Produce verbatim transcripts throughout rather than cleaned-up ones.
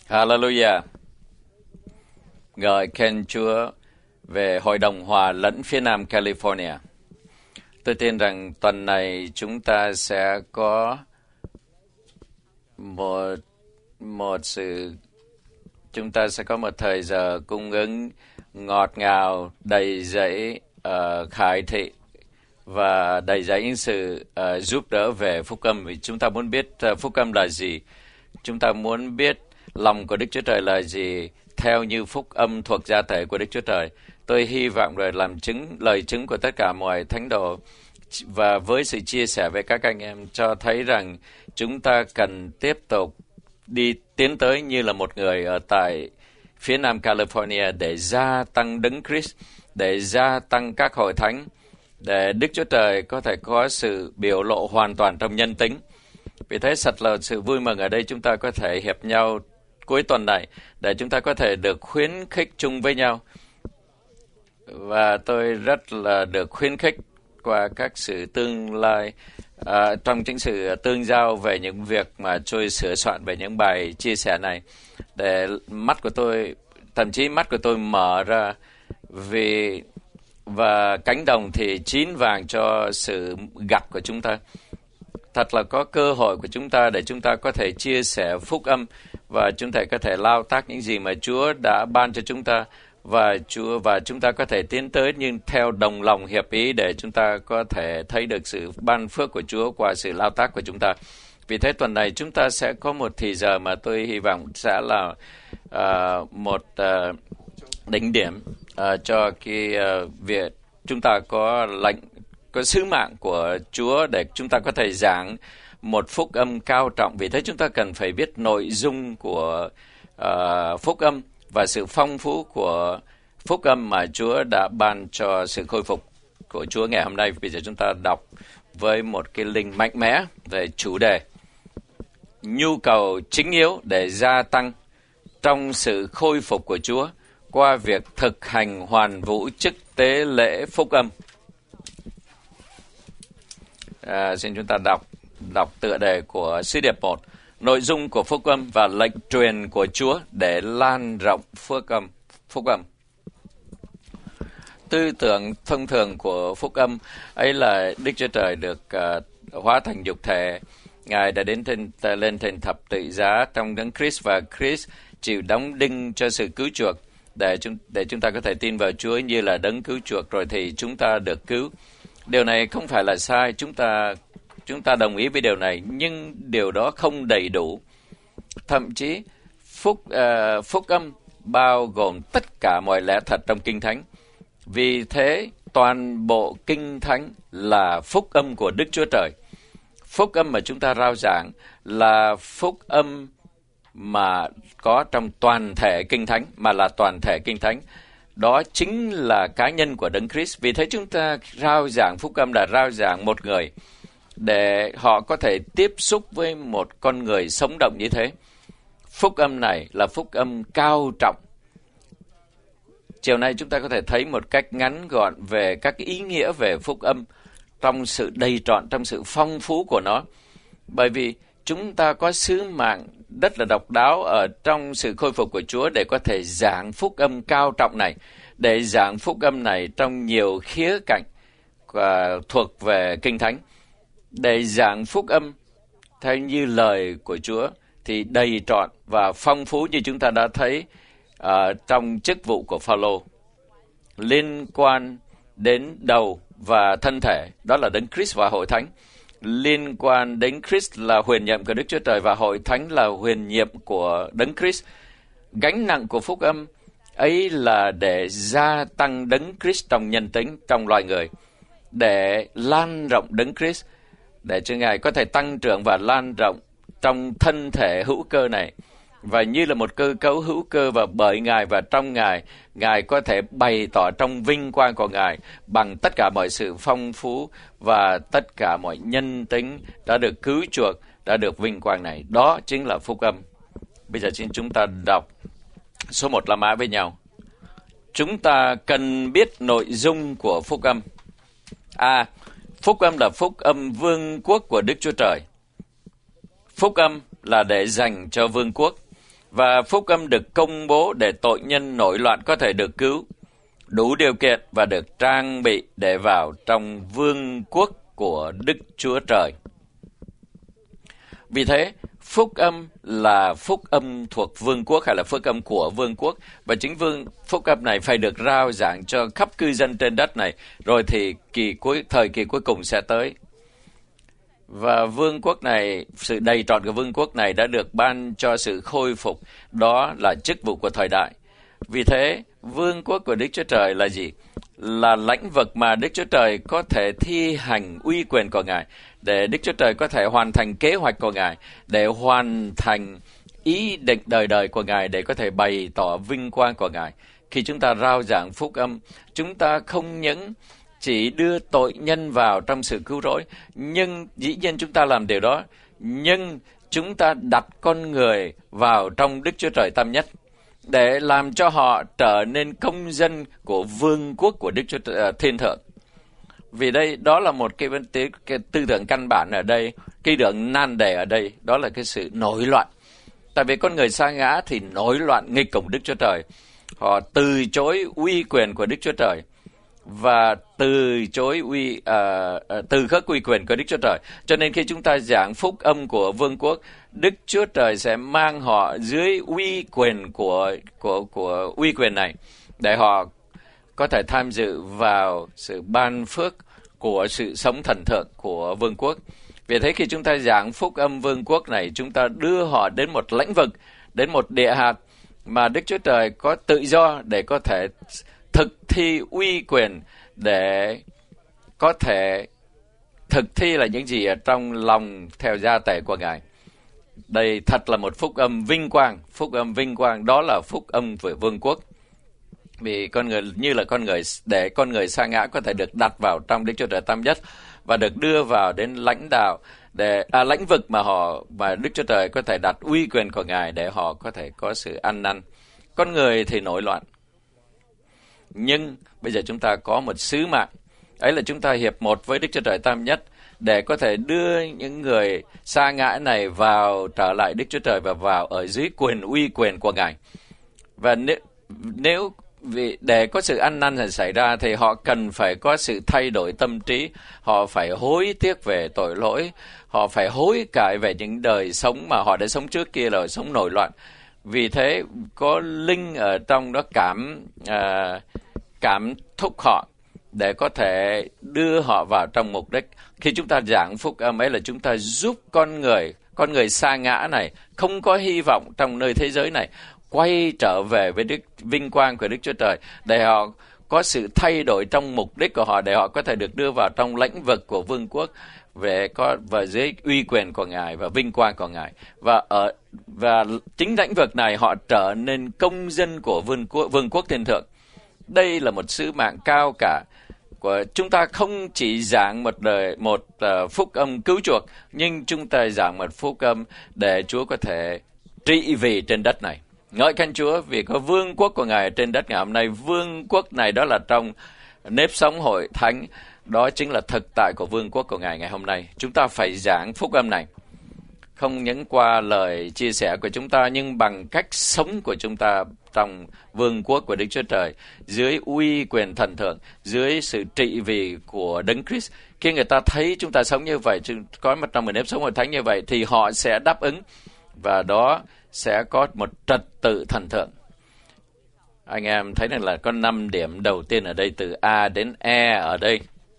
Hallelujah. Ngợi khen Chúa về Hội đồng Hòa lẫn phía Nam California. Tôi tin rằng tuần này chúng ta sẽ có một một sự chúng ta sẽ có một thời giờ cung ứng ngọt ngào, đầy dẫy uh, khải thị và đầy dẫy những sự uh, giúp đỡ về phúc âm. Vì chúng ta muốn biết uh, phúc âm là gì, chúng ta muốn biết lòng của Đức Chúa Trời là gì theo như phúc âm thuộc gia thể của Đức Chúa Trời. Tôi hy vọng rồi làm chứng lời chứng của tất cả mọi thánh đồ và với sự chia sẻ với các anh em cho thấy rằng chúng ta cần tiếp tục đi tiến tới như là một người ở tại phía Nam California để gia tăng Đấng Christ, để gia tăng các hội thánh, để Đức Chúa Trời có thể có sự biểu lộ hoàn toàn trong nhân tính. Vì thế thật là sự vui mừng ở đây chúng ta có thể hiệp nhau cuối tuần này để chúng ta có thể được khuyến khích chung với nhau. Và tôi rất là được khuyến khích qua các sự tương lai à, trong những sự tương giao về những việc mà tôi sửa soạn về những bài chia sẻ này, để mắt của tôi, thậm chí mắt của tôi mở ra, vì và cánh đồng thì chín vàng cho sự gặt của chúng ta. Thật là có cơ hội của chúng ta để chúng ta có thể chia sẻ phúc âm và chúng ta có thể lao tác những gì mà Chúa đã ban cho chúng ta, và Chúa và chúng ta có thể tiến tới nhưng theo đồng lòng hiệp ý để chúng ta có thể thấy được sự ban phước của Chúa qua sự lao tác của chúng ta. Vì thế tuần này chúng ta sẽ có một thì giờ mà tôi hy vọng sẽ là uh, một uh, đỉnh điểm uh, cho cái uh, việc chúng ta có lệnh, có sứ mạng của Chúa để chúng ta có thể giảng một phúc âm cao trọng. Vì thế chúng ta cần phải biết nội dung của uh, phúc âm và sự phong phú của phúc âm mà Chúa đã ban cho sự khôi phục của Chúa ngày hôm nay. Bây giờ chúng ta đọc với một cái linh mạnh mẽ về chủ đề nhu cầu chính yếu để gia tăng trong sự khôi phục của Chúa qua việc thực hành hoàn vũ chức tế lễ phúc âm. À, xin chúng ta đọc đọc tựa đề của sứ điệp một, nội dung của phúc âm và lệnh truyền của Chúa để lan rộng phúc âm. Phúc âm. Tư tưởng thông thường của phúc âm ấy là Đức Chúa Trời được uh, hóa thành nhục thể, Ngài đã đến trên, lên trên thập tự giá trong Đấng Christ và Christ chịu đóng đinh cho sự cứu chuộc để chúng để chúng ta có thể tin vào Chúa như là Đấng cứu chuộc, rồi thì chúng ta được cứu. Điều này không phải là sai, chúng ta chúng ta đồng ý với điều này, nhưng điều đó không đầy đủ. Thậm chí phúc uh, phúc âm bao gồm tất cả mọi lẽ thật trong Kinh Thánh. Vì thế toàn bộ Kinh Thánh là phúc âm của Đức Chúa Trời. Phúc âm mà chúng ta rao giảng là phúc âm mà có trong toàn thể Kinh Thánh, mà là toàn thể Kinh Thánh. Đó chính là cá nhân của Đấng Christ. Vì thế chúng ta rao giảng phúc âm là rao giảng một người, để họ có thể tiếp xúc với một con người sống động như thế. Phúc âm này là phúc âm cao trọng. Chiều nay chúng ta có thể thấy một cách ngắn gọn về các ý nghĩa về phúc âm trong sự đầy trọn, trong sự phong phú của nó. Bởi vì chúng ta có sứ mạng rất là độc đáo ở trong sự khôi phục của Chúa để có thể giảng phúc âm cao trọng này, để giảng phúc âm này trong nhiều khía cạnh uh, thuộc về Kinh Thánh. Để giảng phúc âm theo như lời của Chúa thì đầy trọn và phong phú như chúng ta đã thấy uh, trong chức vụ của Phao-lô, liên quan đến đầu và thân thể, đó là Đấng Christ và hội thánh. Liên quan đến Christ là huyền nhiệm của Đức Chúa Trời và hội thánh là huyền nhiệm của Đấng Christ. Gánh nặng của phúc âm ấy là để gia tăng Đấng Christ trong nhân tính, trong loài người, để lan rộng Đấng Christ, để cho Ngài có thể tăng trưởng và lan rộng trong thân thể hữu cơ này. Và như là một cơ cấu hữu cơ, và bởi Ngài và trong Ngài, Ngài có thể bày tỏ trong vinh quang của Ngài bằng tất cả mọi sự phong phú và tất cả mọi nhân tính đã được cứu chuộc, đã được vinh quang này. Đó chính là phúc âm. Bây giờ xin chúng ta đọc số một La Mã với nhau. Chúng ta cần biết nội dung của phúc âm. A. Phúc âm là phúc âm vương quốc của Đức Chúa Trời. Phúc âm là để dành cho vương quốc. và phúc âm được công bố để tội nhân nổi loạn có thể được cứu, đủ điều kiện và được trang bị để vào trong vương quốc của Đức Chúa Trời. Vì thế, phúc âm là phúc âm thuộc vương quốc hay là phúc âm của vương quốc, và chính vương phúc âm này phải được rao giảng cho khắp cư dân trên đất này, rồi thì kỳ cuối thời kỳ cuối cùng sẽ tới. Và vương quốc này, sự đầy trọn của vương quốc này đã được ban cho sự khôi phục, đó là chức vụ của thời đại. Vì thế, vương quốc của Đức Chúa Trời là gì? Là lãnh vực mà Đức Chúa Trời có thể thi hành uy quyền của Ngài, để Đức Chúa Trời có thể hoàn thành kế hoạch của Ngài, để hoàn thành ý định đời đời của Ngài, để có thể bày tỏ vinh quang của Ngài. Khi chúng ta rao giảng phúc âm, chúng ta không những chỉ đưa tội nhân vào trong sự cứu rỗi, nhưng dĩ nhiên chúng ta làm điều đó, nhưng chúng ta đặt con người vào trong Đức Chúa Trời Tam Nhất, để làm cho họ trở nên công dân của vương quốc của Đức Chúa Trời, uh, Thiên Thượng. Vì đây, đó là một cái, cái, cái tư tưởng căn bản ở đây, cái đường nan đề ở đây, đó là cái sự nổi loạn. Tại vì con người sa ngã thì nổi loạn nghịch cùng Đức Chúa Trời. Họ từ chối uy quyền của Đức Chúa Trời và từ chối uy uh, uh, từ khước uy quyền của Đức Chúa Trời. Cho nên khi chúng ta giảng phúc âm của vương quốc, Đức Chúa Trời sẽ mang họ dưới uy quyền của của của uy quyền này, để họ có thể tham dự vào sự ban phước của sự sống thần thượng của vương quốc. Vì thế khi chúng ta giảng phúc âm vương quốc này, chúng ta đưa họ đến một lãnh vực, đến một địa hạt mà Đức Chúa Trời có tự do để có thể thực thi uy quyền, để có thể thực thi là những gì ở trong lòng theo gia tể của Ngài. Đây thật là một phúc âm vinh quang, phúc âm vinh quang, đó là phúc âm về vương quốc. Vì con người như là con người, để con người sa ngã có thể được đặt vào trong Đức Chúa Trời Tam Nhất và được đưa vào đến lãnh đạo, để à, lãnh vực mà họ mà Đức Chúa Trời có thể đặt uy quyền của Ngài, để họ có thể có sự ăn năn. Con người thì nổi loạn, nhưng bây giờ chúng ta có một sứ mạng, ấy là chúng ta hiệp một với Đức Chúa Trời Tam Nhất, để có thể đưa những người sa ngã này vào trở lại Đức Chúa Trời và vào ở dưới quyền uy quyền của Ngài. Và nếu, nếu vì để có sự ăn năn xảy ra thì họ cần phải có sự thay đổi tâm trí, họ phải hối tiếc về tội lỗi, họ phải hối cải về những đời sống mà họ đã sống trước kia là sống nổi loạn. Vì thế có linh ở trong đó cảm à, cảm thúc họ để có thể đưa họ vào trong mục đích. Khi chúng ta giảng phúc âm ấy là chúng ta giúp con người, con người sa ngã này không có hy vọng trong nơi thế giới này, quay trở về với đức vinh quang của Đức Chúa Trời, để họ có sự thay đổi trong mục đích của họ, để họ có thể được đưa vào trong lãnh vực của vương quốc, về có và dưới uy quyền của Ngài và vinh quang của Ngài, và ở và chính lãnh vực này họ trở nên công dân của vương quốc, vương quốc Thiên Thượng. Đây là một sứ mạng cao cả của chúng ta. Không chỉ giảng một đời một uh, phúc âm cứu chuộc, nhưng chúng ta giảng một phúc âm để Chúa có thể trị vì trên đất này. Ngợi khen Chúa vì có vương quốc của Ngài trên đất ngày hôm nay. Vương quốc này đó là trong nếp sống hội thánh, đó chính là thực tại của vương quốc của Ngài ngày hôm nay. Chúng ta phải giảng phúc âm này, không những qua lời chia sẻ của chúng ta, nhưng bằng cách sống của chúng ta trong vương quốc của Đức Chúa Trời, dưới uy quyền thần thượng, dưới sự trị vì của Đấng Christ. Khi người ta thấy chúng ta sống như vậy, có một trong một nếp sống hội thánh như vậy, thì họ sẽ đáp ứng, và đó sẽ có một trật tự thần thượng. Anh em thấy rằng là có năm điểm đầu tiên ở đây, từ A đến E ở đây,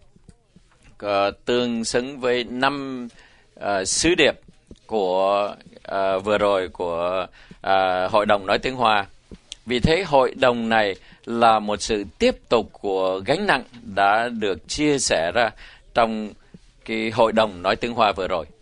có tương xứng với năm uh, sứ điệp của uh, vừa rồi của uh, Hội đồng nói tiếng Hoa. Vì thế hội đồng này là một sự tiếp tục của gánh nặng đã được chia sẻ ra trong cái Hội đồng nói tiếng Hoa vừa rồi.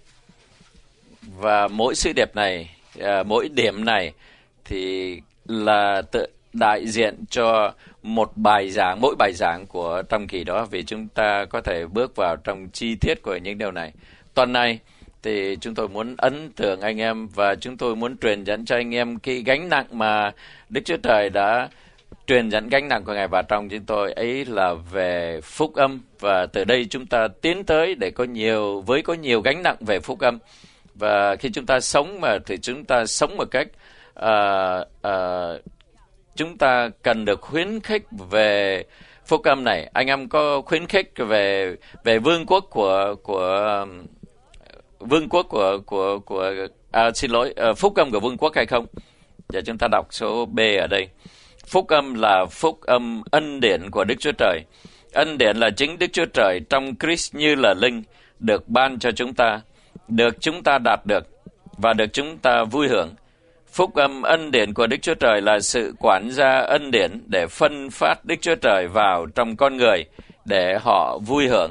Và mỗi sứ điệp này, uh, mỗi điểm này thì là tự đại diện cho một bài giảng, mỗi bài giảng của trong kỳ đó, vì chúng ta có thể bước vào trong chi tiết của những điều này. Tuần này thì chúng tôi muốn ấn tượng anh em, và chúng tôi muốn truyền dẫn cho anh em cái gánh nặng mà Đức Chúa Trời đã truyền dẫn gánh nặng của Ngài vào trong chúng tôi, ấy là về phúc âm. Và từ đây chúng ta tiến tới để có nhiều với có nhiều gánh nặng về phúc âm. Và khi chúng ta sống mà thì chúng ta sống một cách à, à, chúng ta cần được khuyến khích về phúc âm này. Anh em có khuyến khích về về vương quốc của của vương quốc của của của à, xin lỗi uh, phúc âm của vương quốc hay không? Giờ chúng ta đọc số B ở đây. Phúc âm là phúc âm ân điển của Đức Chúa Trời. Ân điển là chính Đức Chúa Trời trong Christ như là linh được ban cho chúng ta, được chúng ta đạt được và được chúng ta vui hưởng. Phúc âm ân điển của Đức Chúa Trời là sự quản gia ân điển để phân phát Đức Chúa Trời vào trong con người để họ vui hưởng.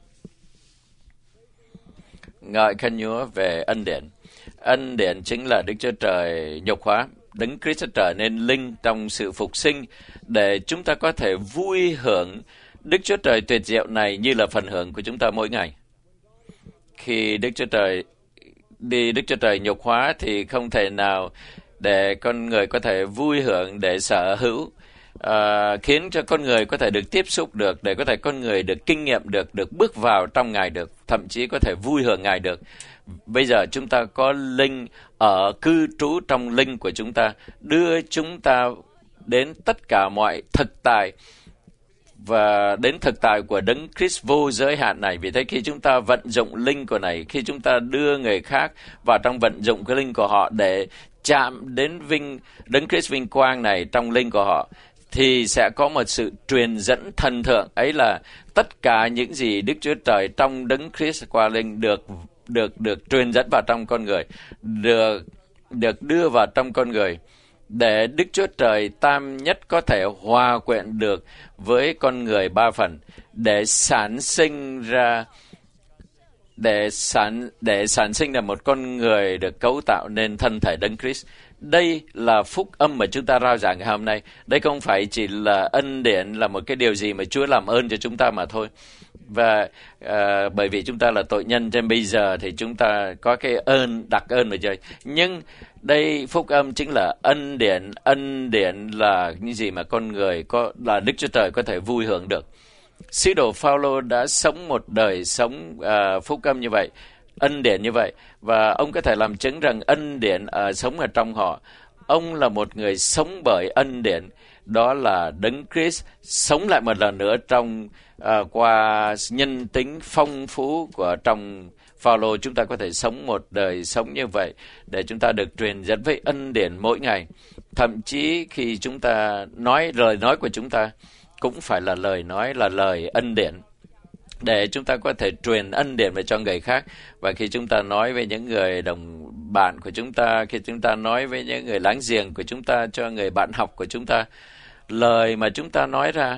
Ngợi khen Chúa về ân điển. Ân điển chính là Đức Chúa Trời nhục hóa, Đấng Christ trở nên linh trong sự phục sinh để chúng ta có thể vui hưởng Đức Chúa Trời tuyệt diệu này như là phần hưởng của chúng ta mỗi ngày. Khi Đức Chúa Trời đi Đức Chúa Trời nhục hóa thì không thể nào để con người có thể vui hưởng, để sở hữu, uh, khiến cho con người có thể được tiếp xúc được, để có thể con người được kinh nghiệm được, được bước vào trong Ngài được, thậm chí có thể vui hưởng Ngài được. Bây giờ chúng ta có linh ở cư trú trong linh của chúng ta, đưa chúng ta đến tất cả mọi thực tại và đến thực tại của Đấng Christ vô giới hạn này. Vì thế khi chúng ta vận dụng linh của này, khi chúng ta đưa người khác vào trong vận dụng cái linh của họ để chạm đến vinh Đấng Christ vinh quang này trong linh của họ, thì sẽ có một sự truyền dẫn thần thượng. Ấy là tất cả những gì Đức Chúa Trời trong Đấng Christ qua linh được được được truyền dẫn vào trong con người, được được đưa vào trong con người, để Đức Chúa Trời tam nhất có thể hòa quyện được với con người ba phần, để sản sinh ra để sản để sản sinh ra một con người được cấu tạo nên thân thể Đấng Christ. Đây là phúc âm mà chúng ta rao giảng ngày hôm nay. Đây không phải chỉ là ân điển, là một cái điều gì mà Chúa làm ơn cho chúng ta mà thôi. Và uh, bởi vì chúng ta là tội nhân, trên bây giờ thì chúng ta có cái ơn, đặc ơn ở trời. Nhưng đây phúc âm chính là ân điển. Ân điển là những gì mà con người có, là Đức Chúa Trời có thể vui hưởng được. Sứ đồ Phao-lô đã sống một đời sống uh, phúc âm như vậy, ân điển như vậy, và ông có thể làm chứng rằng ân điển uh, sống ở trong họ. Ông là một người sống bởi ân điển, đó là Đấng Christ sống lại một lần nữa trong uh, qua nhân tính phong phú của trong Phao-lô. Chúng ta có thể sống một đời sống như vậy để chúng ta được truyền dẫn với ân điển mỗi ngày. Thậm chí khi chúng ta nói, lời nói của chúng ta cũng phải là lời nói, là lời ân điển, để chúng ta có thể truyền ân điển về cho người khác. Và khi chúng ta nói với những người đồng bạn của chúng ta, khi chúng ta nói với những người láng giềng của chúng ta, cho người bạn học của chúng ta, lời mà chúng ta nói ra,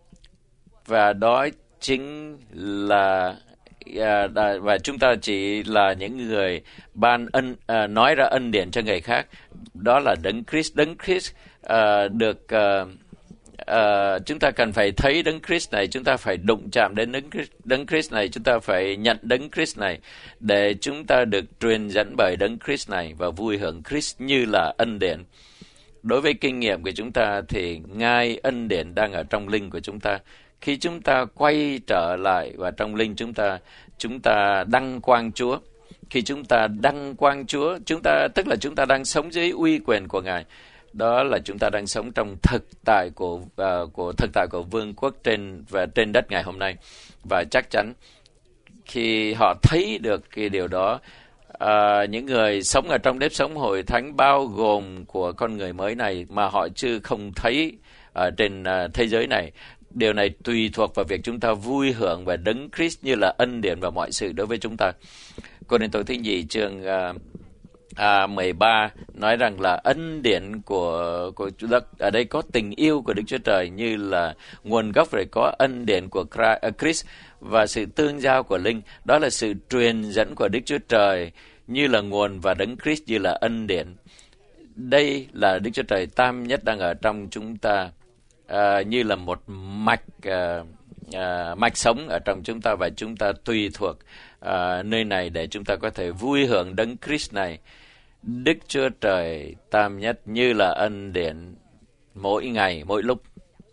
và đó chính là à, và chúng ta chỉ là những người ban ân à, nói ra ân điển cho người khác. Đó là Đấng Christ. Đấng Christ à, được à, Uh, chúng ta cần phải thấy Đấng Christ này, chúng ta phải đụng chạm đến Đấng Christ, Đấng Christ này, chúng ta phải nhận Đấng Christ này để chúng ta được truyền dẫn bởi Đấng Christ này và vui hưởng Christ như là ân điển. Đối với kinh nghiệm của chúng ta thì ngai ân điển đang ở trong linh của chúng ta. Khi chúng ta quay trở lại vào trong linh chúng ta, chúng ta đăng quang Chúa. Khi chúng ta đăng quang Chúa, chúng ta tức là chúng ta đang sống dưới uy quyền của Ngài. Đó là chúng ta đang sống trong thực tại của uh, của thực tại của vương quốc trên và trên đất ngày hôm nay. Và chắc chắn khi họ thấy được cái điều đó, uh, những người sống ở trong nếp sống hội thánh bao gồm của con người mới này mà họ chưa không thấy ở trên uh, thế giới này, điều này tùy thuộc vào việc chúng ta vui hưởng và Đấng Christ như là ân điển và mọi sự đối với chúng ta. Cô-rinh-tô thứ nhì chương uh, À, mười ba nói rằng là ân điển của của Chúa Đất, ở đây có tình yêu của Đức Chúa Trời như là nguồn gốc, rồi có ân điển của Christ và sự tương giao của linh. Đó là sự truyền dẫn của Đức Chúa Trời như là nguồn và Đấng Christ như là ân điển. Đây là Đức Chúa Trời tam nhất đang ở trong chúng ta, à, như là một mạch à, à, mạch sống ở trong chúng ta, và chúng ta tùy thuộc à, nơi này để chúng ta có thể vui hưởng Đấng Christ này. Đức Chúa Trời tam nhất như là ân điển mỗi ngày, mỗi lúc.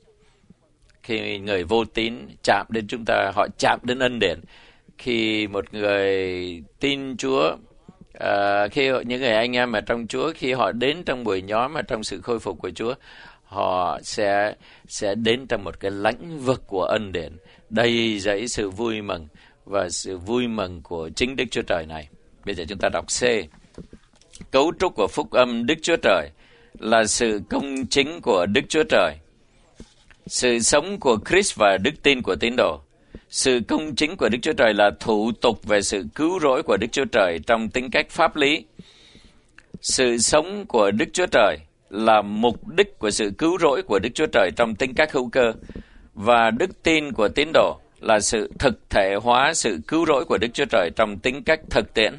Khi người vô tín chạm đến chúng ta, họ chạm đến ân điển. Khi một người tin Chúa À, khi những người anh em mà trong Chúa, khi họ đến trong buổi nhóm mà trong sự khôi phục của Chúa, họ sẽ sẽ đến trong một cái lãnh vực của ân điển, đầy dẫy sự vui mừng và sự vui mừng của chính Đức Chúa Trời này. Bây giờ chúng ta đọc C. Cấu trúc của phúc âm Đức Chúa Trời là sự công chính của Đức Chúa Trời, sự sống của Christ và đức tin của tín đồ. Sự công chính của Đức Chúa Trời là thủ tục về sự cứu rỗi của Đức Chúa Trời trong tính cách pháp lý. Sự sống của Đức Chúa Trời là mục đích của sự cứu rỗi của Đức Chúa Trời trong tính cách hữu cơ. Và đức tin của tín đồ là sự thực thể hóa sự cứu rỗi của Đức Chúa Trời trong tính cách thực tiễn.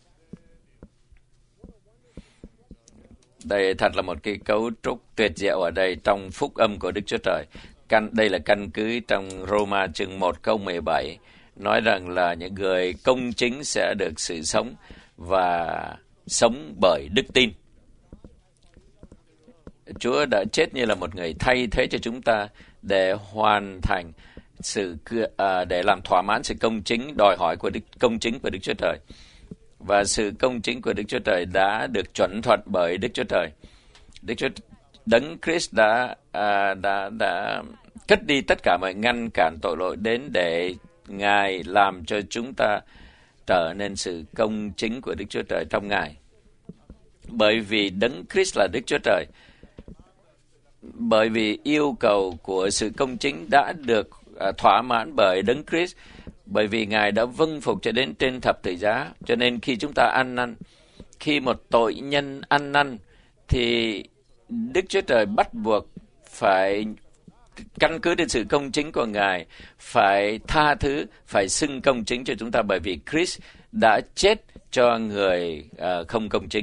Đây thật là một cái cấu trúc tuyệt diệu ở đây trong phúc âm của Đức Chúa Trời. Căn, đây là căn cứ trong Roma chương một câu mười bảy, nói rằng là những người công chính sẽ được sự sống và sống bởi đức tin. Chúa đã chết như là một người thay thế cho chúng ta để hoàn thành sự à, để làm thỏa mãn sự công chính đòi hỏi của đức, công chính của Đức Chúa Trời. Và sự công chính của Đức Chúa Trời đã được chuẩn thuận bởi Đức Chúa Trời. Đức Chúa Đấng Christ đã à, đã đã cất đi tất cả mọi ngăn cản tội lỗi đến để Ngài làm cho chúng ta trở nên sự công chính của Đức Chúa Trời trong Ngài. Bởi vì Đấng Christ là Đức Chúa Trời, bởi vì yêu cầu của sự công chính đã được à, thỏa mãn bởi Đấng Christ, bởi vì Ngài đã vâng phục cho đến trên thập tự giá. Cho nên khi chúng ta ăn năn, khi một tội nhân ăn năn, thì Đức Chúa Trời bắt buộc phải căn cứ trên sự công chính của Ngài, phải tha thứ, phải xưng công chính cho chúng ta, bởi vì Christ đã chết cho người uh, không công chính.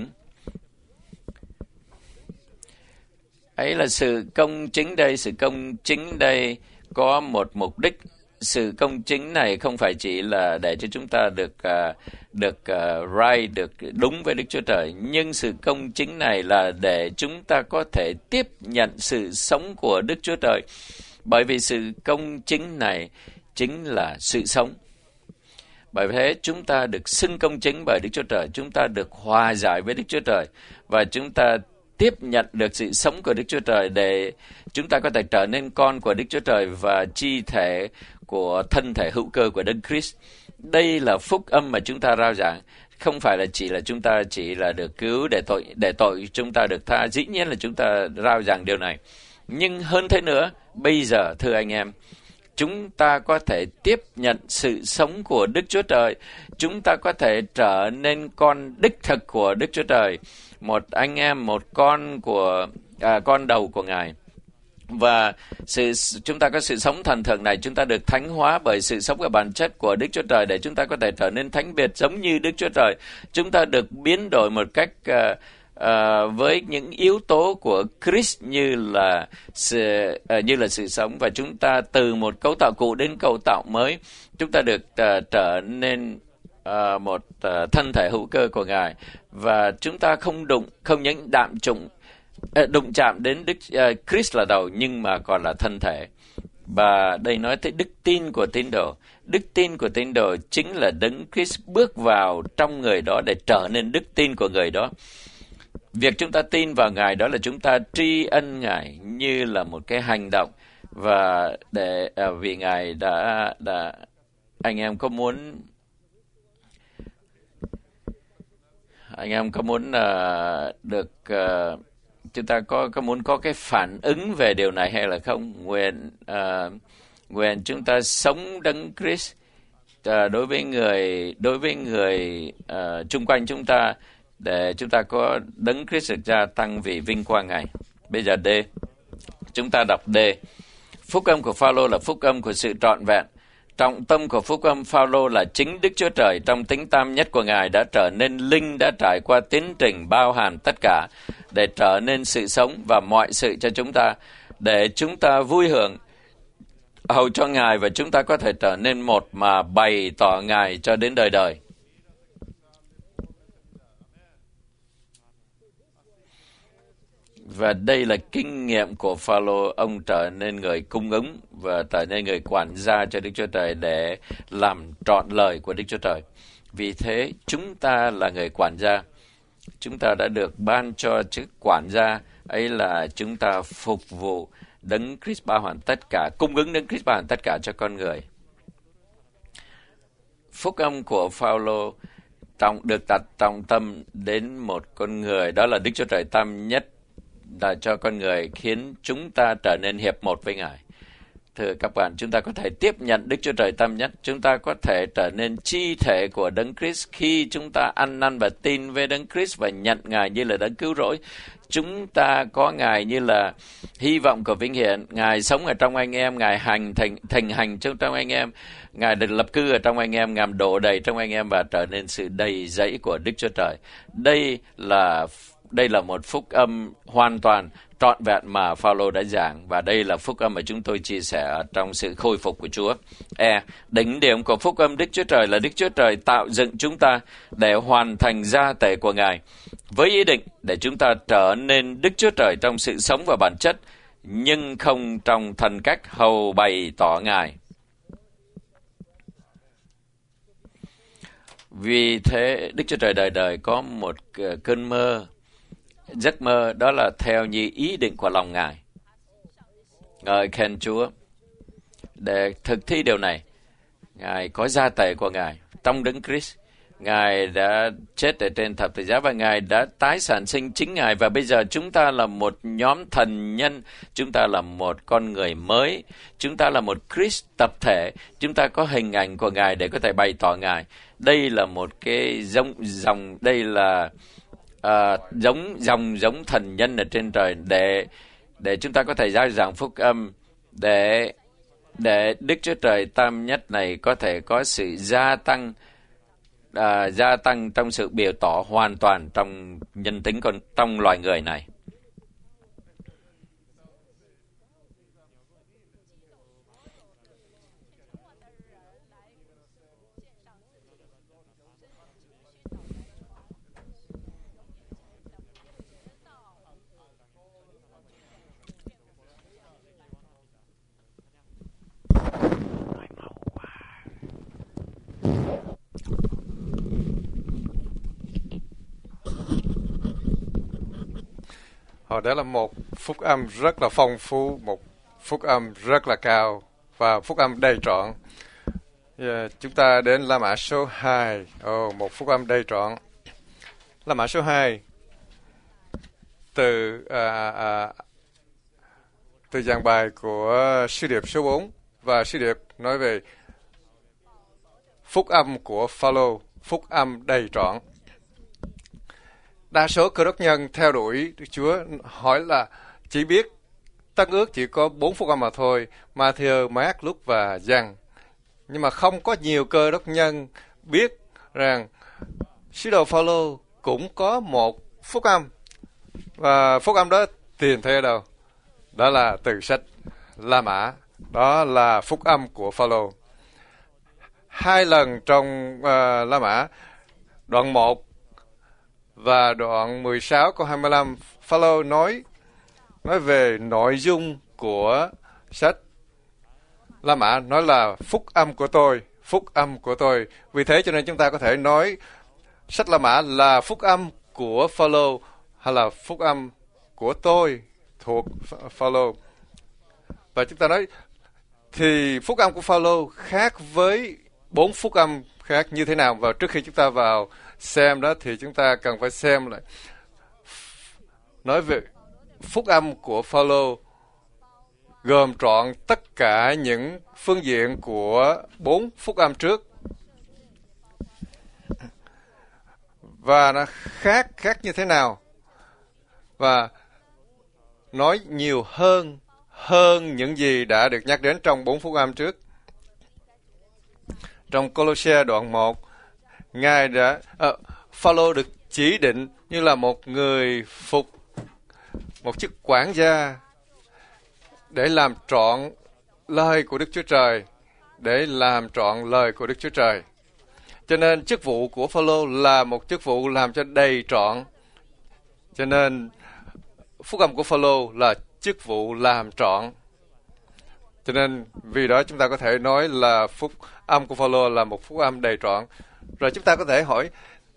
Ấy là sự công chính đây, sự công chính đây có một mục đích. Sự công chính này không phải chỉ là để cho chúng ta được uh, được uh, right, được đúng với Đức Chúa Trời, nhưng sự công chính này là để chúng ta có thể tiếp nhận sự sống của Đức Chúa Trời. Bởi vì sự công chính này chính là sự sống. Bởi thế chúng ta được xưng công chính bởi Đức Chúa Trời, chúng ta được hòa giải với Đức Chúa Trời, và chúng ta tiếp nhận được sự sống của Đức Chúa Trời để chúng ta có thể trở nên con của Đức Chúa Trời và chi thể của thân thể hữu cơ của Đấng Christ. Đây là phúc âm mà chúng ta rao giảng. Không phải là chỉ là chúng ta chỉ là được cứu để tội để tội chúng ta được tha. Dĩ nhiên là chúng ta rao giảng điều này. Nhưng hơn thế nữa, bây giờ thưa anh em, chúng ta có thể tiếp nhận sự sống của Đức Chúa Trời. Chúng ta có thể trở nên con đích thực của Đức Chúa Trời, một anh em, một con của à, con đầu của Ngài. Và sự, chúng ta có sự sống thần thượng này, chúng ta được thánh hóa bởi sự sống của bản chất của Đức Chúa Trời để chúng ta có thể trở nên thánh biệt giống như Đức Chúa Trời. Chúng ta được biến đổi một cách uh, uh, với những yếu tố của Christ như là sự, uh, như là sự sống, và chúng ta từ một cấu tạo cũ đến cấu tạo mới, chúng ta được uh, trở nên uh, một uh, thân thể hữu cơ của Ngài, và chúng ta không đụng, không những đạm trụng đụng chạm đến Đức uh, Christ là đầu, nhưng mà còn là thân thể. Và đây nói tới đức tin của tín đồ. Đức tin của tín đồ chính là Đấng Christ bước vào trong người đó để trở nên đức tin của người đó. Việc chúng ta tin vào Ngài đó là chúng ta tri ân Ngài như là một cái hành động, và để uh, vì Ngài đã đã anh em có muốn anh em có muốn uh, được uh, chúng ta có có muốn có cái phản ứng về điều này hay là không? Nguyện uh, nguyện chúng ta sống Đấng Christ uh, đối với người đối với người uh, chung quanh chúng ta, để chúng ta có Đấng Christ được gia tăng vì vinh quang Ngài. Bây giờ D, chúng ta đọc D. Phúc âm của Phaolô là phúc âm của sự trọn vẹn. Trọng tâm của phúc âm Phaolô là chính Đức Chúa Trời trong tính tam nhất của Ngài đã trở nên linh, đã trải qua tiến trình bao hàm tất cả để trở nên sự sống và mọi sự cho chúng ta, để chúng ta vui hưởng hầu cho Ngài, và chúng ta có thể trở nên một mà bày tỏ Ngài cho đến đời đời. Và đây là kinh nghiệm của Phaolô, ông trở nên người cung ứng và trở nên người quản gia cho Đức Chúa Trời để làm trọn lời của Đức Chúa Trời. Vì thế, chúng ta là người quản gia. Chúng ta đã được ban cho chức quản gia, ấy là chúng ta phục vụ Đấng Christ bao hoàn tất cả, cung ứng Đấng Christ bao hoàn tất cả cho con người. Phúc âm của Phaolô trọng được đặt trọng tâm đến một con người, đó là Đức Chúa Trời Tam Nhất, đã cho con người khiến chúng ta trở nên hiệp một với Ngài. Thưa các bạn, chúng ta có thể tiếp nhận Đức Chúa Trời Tam Nhất, chúng ta có thể trở nên chi thể của Đấng Christ khi chúng ta ăn năn và tin về Đấng Christ và nhận Ngài như là Đấng cứu rỗi. Chúng ta có Ngài như là hy vọng của vĩnh hiển. Ngài sống ở trong anh em, Ngài hành thành, thành hành trong trong anh em, Ngài được lập cư ở trong anh em, Ngài đổ đầy trong anh em và trở nên sự đầy dẫy của Đức Chúa Trời. Đây là đây là một phúc âm hoàn toàn trọn vẹn mà Phaolô đã giảng, và đây là phúc âm mà chúng tôi chia sẻ ở trong sự khôi phục của Chúa. E, đỉnh điểm của phúc âm Đức Chúa Trời là Đức Chúa Trời tạo dựng chúng ta để hoàn thành gia thể của Ngài, với ý định để chúng ta trở nên Đức Chúa Trời trong sự sống và bản chất, nhưng không trong thần cách hầu bày tỏ Ngài. Vì thế, Đức Chúa Trời đời đời có một cơn mơ, giấc mơ, đó là theo như ý định của lòng Ngài. Ngợi khen Chúa. Để thực thi điều này, Ngài có gia thể của Ngài trong Đấng Christ. Ngài đã chết ở trên thập tự giá và Ngài đã tái sản sinh chính Ngài, và bây giờ chúng ta là một nhóm thần nhân, chúng ta là một con người mới, chúng ta là một Christ tập thể, chúng ta có hình ảnh của Ngài để có thể bày tỏ Ngài. Đây là một cái dòng dòng đây là À, giống dòng giống thần nhân ở trên trời, để để chúng ta có thể giao giảng phúc âm, để để Đức Chúa Trời Tam Nhất này có thể có sự gia tăng à, gia tăng trong sự biểu tỏ hoàn toàn trong nhân tính con trong loài người này. Họ đó là một phúc âm rất là phong phú, một phúc âm rất là cao và phúc âm đầy trọn. Yeah, chúng ta đến La Mã số hai, oh, một phúc âm đầy trọn. La Mã số hai, từ à, à, từ giảng bài của sứ điệp số bốn, và sứ điệp nói về phúc âm của Phaolô, phúc âm đầy trọn. Đa số cơ đốc nhân theo đuổi Đức Chúa hỏi là chỉ biết Tân ước chỉ có bốn phúc âm mà thôi, Ma-thi-ơ, Mác, Lúc và Giăng. Nhưng mà không có nhiều cơ đốc nhân biết rằng sứ đồ Phaolô cũng có một phúc âm, và phúc âm đó tìm thấy ở đâu? Đó là từ sách La Mã, đó là phúc âm của Phaolô. Hai lần trong uh, La Mã, đoạn một và đoạn mười sáu câu hai mươi lăm, Phaolô nói nói về nội dung của sách La Mã, nói là phúc âm của tôi, phúc âm của tôi. Vì thế cho nên chúng ta có thể nói sách La Mã là phúc âm của Phaolô hay là phúc âm của tôi thuộc Phaolô. Và chúng ta nói thì phúc âm của Phaolô khác với bốn phúc âm khác như thế nào? Và trước khi chúng ta vào xem đó thì chúng ta cần phải xem lại, nói về phúc âm của Phaolô gồm trọn tất cả những phương diện của bốn phúc âm trước, và nó khác khác như thế nào, và nói nhiều hơn hơn những gì đã được nhắc đến trong bốn phúc âm trước. Trong Cô-lô-se đoạn một, Ngài đã uh, Phaolô được chỉ định như là một người phục, một chức quản gia để làm trọn lời của Đức Chúa Trời, để làm trọn lời của Đức Chúa Trời. Cho nên chức vụ của Phaolô là một chức vụ làm cho đầy trọn. Cho nên phúc âm của Phaolô là chức vụ làm trọn. Cho nên vì đó chúng ta có thể nói là phúc âm của Phaolô là một phúc âm đầy trọn. Rồi chúng ta có thể hỏi,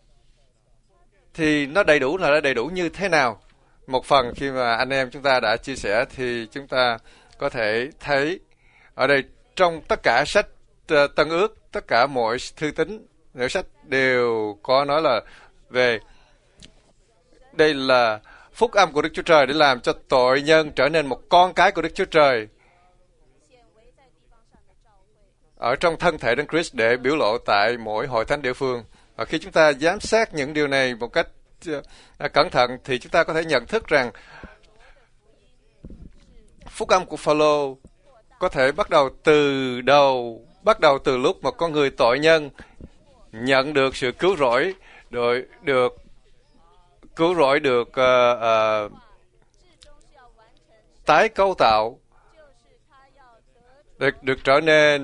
thì nó đầy đủ là nó đầy đủ như thế nào? Một phần khi mà anh em chúng ta đã chia sẻ thì chúng ta có thể thấy ở đây trong tất cả sách uh, Tân Ước, tất cả mọi thư tín, những sách đều có nói là về đây là phúc âm của Đức Chúa Trời để làm cho tội nhân trở nên một con cái của Đức Chúa Trời ở trong thân thể Đấng Christ để biểu lộ tại mỗi hội thánh địa phương. Và khi chúng ta giám sát những điều này một cách uh, cẩn thận thì chúng ta có thể nhận thức rằng phúc âm của Phaolô có thể bắt đầu từ đầu, bắt đầu từ lúc mà con người tội nhân nhận được sự cứu rỗi, rồi được cứu rỗi được uh, uh, tái cấu tạo, được được trở nên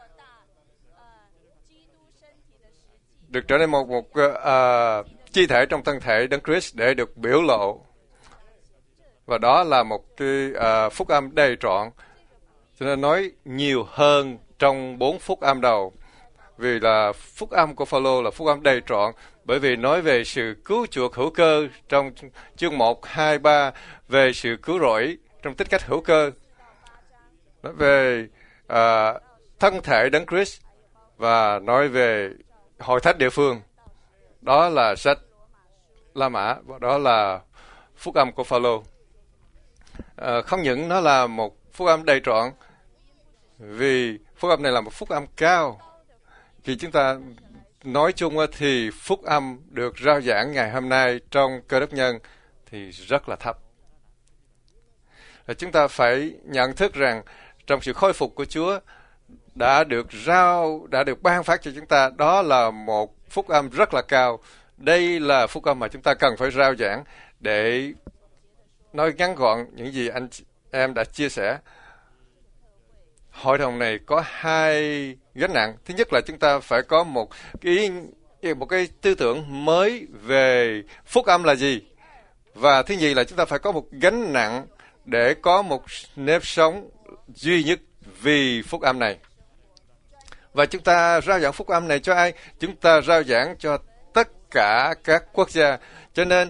được trở nên một một uh, chi thể trong thân thể Đấng Christ để được biểu lộ, và đó là một cái uh, phúc âm đầy trọn. Cho nên nói nhiều hơn trong bốn phúc âm đầu, vì là phúc âm của Phaolô là phúc âm đầy trọn, bởi vì nói về sự cứu chuộc hữu cơ trong chương một, hai, ba, về sự cứu rỗi trong tính cách hữu cơ, nói về uh, thân thể Đấng Christ, và nói về hội thánh địa phương. Đó là sách La Mã, và đó là phúc âm của Phaolô. Uh, không những nó là một phúc âm đầy trọn, vì phúc âm này là một phúc âm cao. Khi chúng ta nói chung thì phúc âm được rao giảng ngày hôm nay trong Cơ Đốc nhân thì rất là thấp. Và chúng ta phải nhận thức rằng trong sự khôi phục của Chúa đã được rao, đã được ban phát cho chúng ta, đó là một phúc âm rất là cao. Đây là phúc âm mà chúng ta cần phải rao giảng để nói ngắn gọn những gì anh em đã chia sẻ. Hội đồng này có hai gánh nặng. Thứ nhất là chúng ta phải có một cái một cái tư tưởng mới về phúc âm là gì. Và thứ nhì là chúng ta phải có một gánh nặng để có một nếp sống duy nhất vì phúc âm này. Và chúng ta rao giảng phúc âm này cho ai? Chúng ta rao giảng cho tất cả các quốc gia. Cho nên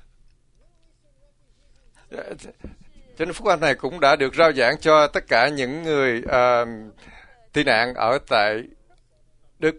Cho nên phúc âm này cũng đã được rao giảng cho tất cả những người uh, tị nạn ở tại Đức.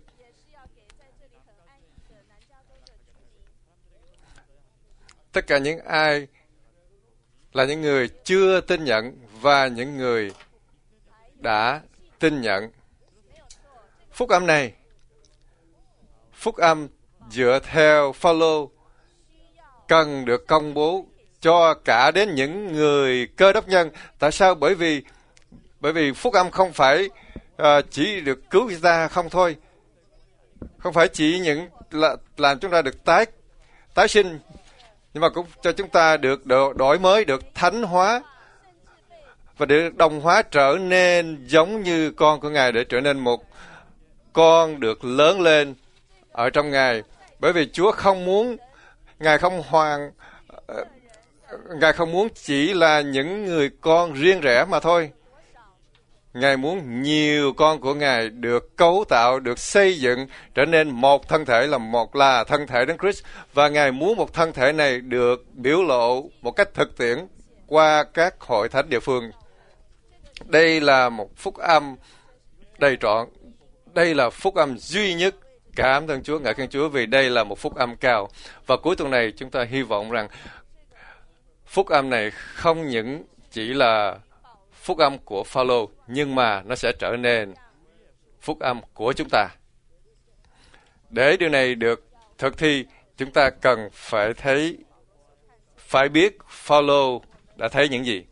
Tất cả những ai là những người chưa tin nhận và những người đã tin nhận. Phúc âm này, phúc âm dựa theo Phaolô cần được công bố cho cả đến những người Cơ Đốc nhân. Tại sao? Bởi vì bởi vì phúc âm không phải uh, chỉ được cứu chúng ta không thôi, không phải chỉ những là, làm chúng ta được tái tái sinh, nhưng mà cũng cho chúng ta được đổi mới, được thánh hóa và được đồng hóa trở nên giống như con của Ngài, để trở nên một con được lớn lên ở trong Ngài. Bởi vì Chúa không muốn, Ngài không hoàn uh, Ngài không muốn chỉ là những người con riêng rẽ mà thôi. Ngài muốn nhiều con của Ngài được cấu tạo, được xây dựng, trở nên một thân thể, là một là thân thể Đấng Christ. Và Ngài muốn một thân thể này được biểu lộ một cách thực tiễn qua các hội thánh địa phương. Đây là một phúc âm đầy trọn. Đây là phúc âm duy nhất. Cảm ơn Chúa, ngợi khen Chúa vì đây là một phúc âm cao. Và cuối tuần này chúng ta hy vọng rằng phúc âm này không những chỉ là phúc âm của Phaolô, nhưng mà nó sẽ trở nên phúc âm của chúng ta. Để điều này được thực thi, chúng ta cần phải thấy, phải biết Phaolô đã thấy những gì.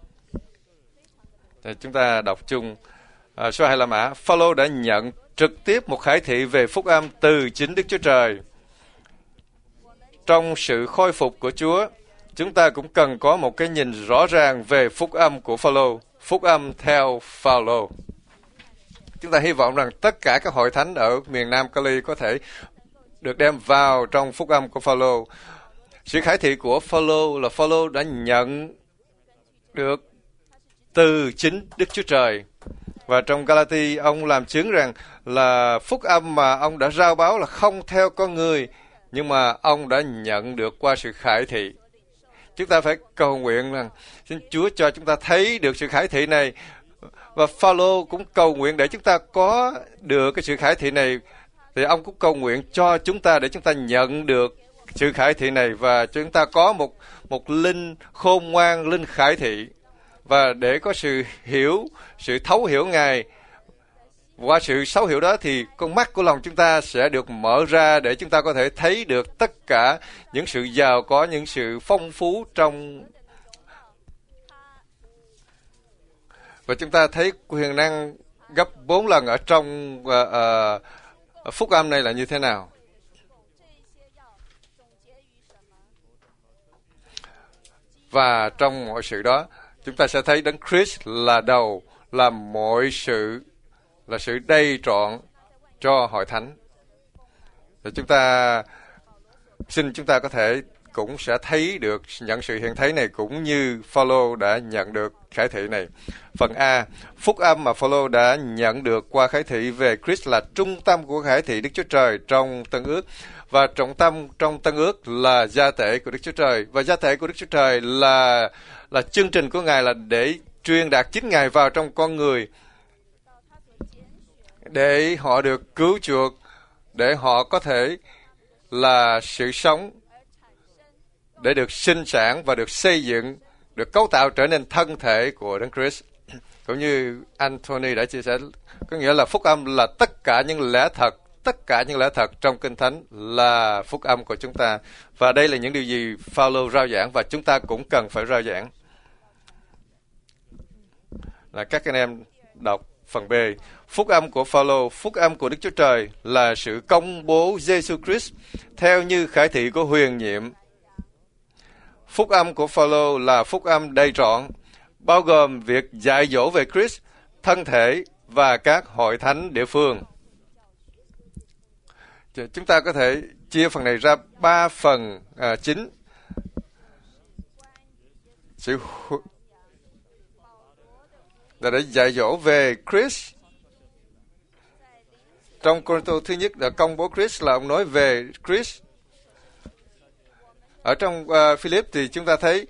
Thì chúng ta đọc chung à, số hai La Mã. Phaolô đã nhận trực tiếp một khải thị về phúc âm từ chính Đức Chúa Trời. Trong sự khôi phục của Chúa, chúng ta cũng cần có một cái nhìn rõ ràng về phúc âm của Phaolô, phúc âm theo Phaolô. Chúng ta hy vọng rằng tất cả các hội thánh ở miền Nam Cali có thể được đem vào trong phúc âm của Phaolô. Sự khải thị của Phaolô là Phaolô đã nhận được từ chính Đức Chúa Trời. Và trong Galati, ông làm chứng rằng là phúc âm mà ông đã rao báo là không theo con người, nhưng mà ông đã nhận được qua sự khải thị. Chúng ta phải cầu nguyện rằng xin Chúa cho chúng ta thấy được sự khải thị này. Và Phaolô cũng cầu nguyện để chúng ta có được cái sự khải thị này. Thì ông cũng cầu nguyện cho chúng ta để chúng ta nhận được sự khải thị này, và chúng ta có một một linh khôn ngoan, linh khải thị, và để có sự hiểu, sự thấu hiểu Ngài. Qua sự thấu hiểu đó thì con mắt của lòng chúng ta sẽ được mở ra để chúng ta có thể thấy được tất cả những sự giàu có, những sự phong phú trong, và chúng ta thấy quyền năng gấp bốn lần ở trong uh, uh, phúc âm này là như thế nào. Và trong mọi sự đó, chúng ta sẽ thấy Đấng Christ là đầu, là mọi sự, là sự đầy trọn cho hội thánh. Và chúng ta xin chúng ta có thể cũng sẽ thấy được, nhận sự hiện thấy này cũng như Phaolô đã nhận được khải thị này. Phần A, phúc âm mà Phaolô đã nhận được qua khải thị về Christ là trung tâm của khải thị Đức Chúa Trời trong Tân Ước. Và trọng tâm trong Tân Ước là gia thể của Đức Chúa Trời. Và gia thể của Đức Chúa Trời là là chương trình của Ngài là để truyền đạt chính Ngài vào trong con người, để họ được cứu chuộc, để họ có thể là sự sống, để được sinh sản và được xây dựng, được cấu tạo trở nên thân thể của Đấng Christ. Cũng như Anthony đã chia sẻ, có nghĩa là phúc âm là tất cả những lẽ thật, tất cả những lẽ thật trong Kinh Thánh là phúc âm của chúng ta. Và đây là những điều gì Phaolô rao giảng và chúng ta cũng cần phải rao giảng. Là các anh em đọc phần B. Phúc âm của Phaolô, phúc âm của Đức Chúa Trời là sự công bố Giêsu Christ theo như khải thị của huyền nhiệm. Phúc âm của Phaolô là phúc âm đầy trọn, bao gồm việc dạy dỗ về Christ, thân thể và các hội thánh địa phương. Chúng ta có thể chia phần này ra ba phần à, chính. Sự là để dạy dỗ về Christ. Trong Cô-rinh-tô thứ nhất là công bố Christ, là ông nói về Christ. Ở trong uh, Philip thì chúng ta thấy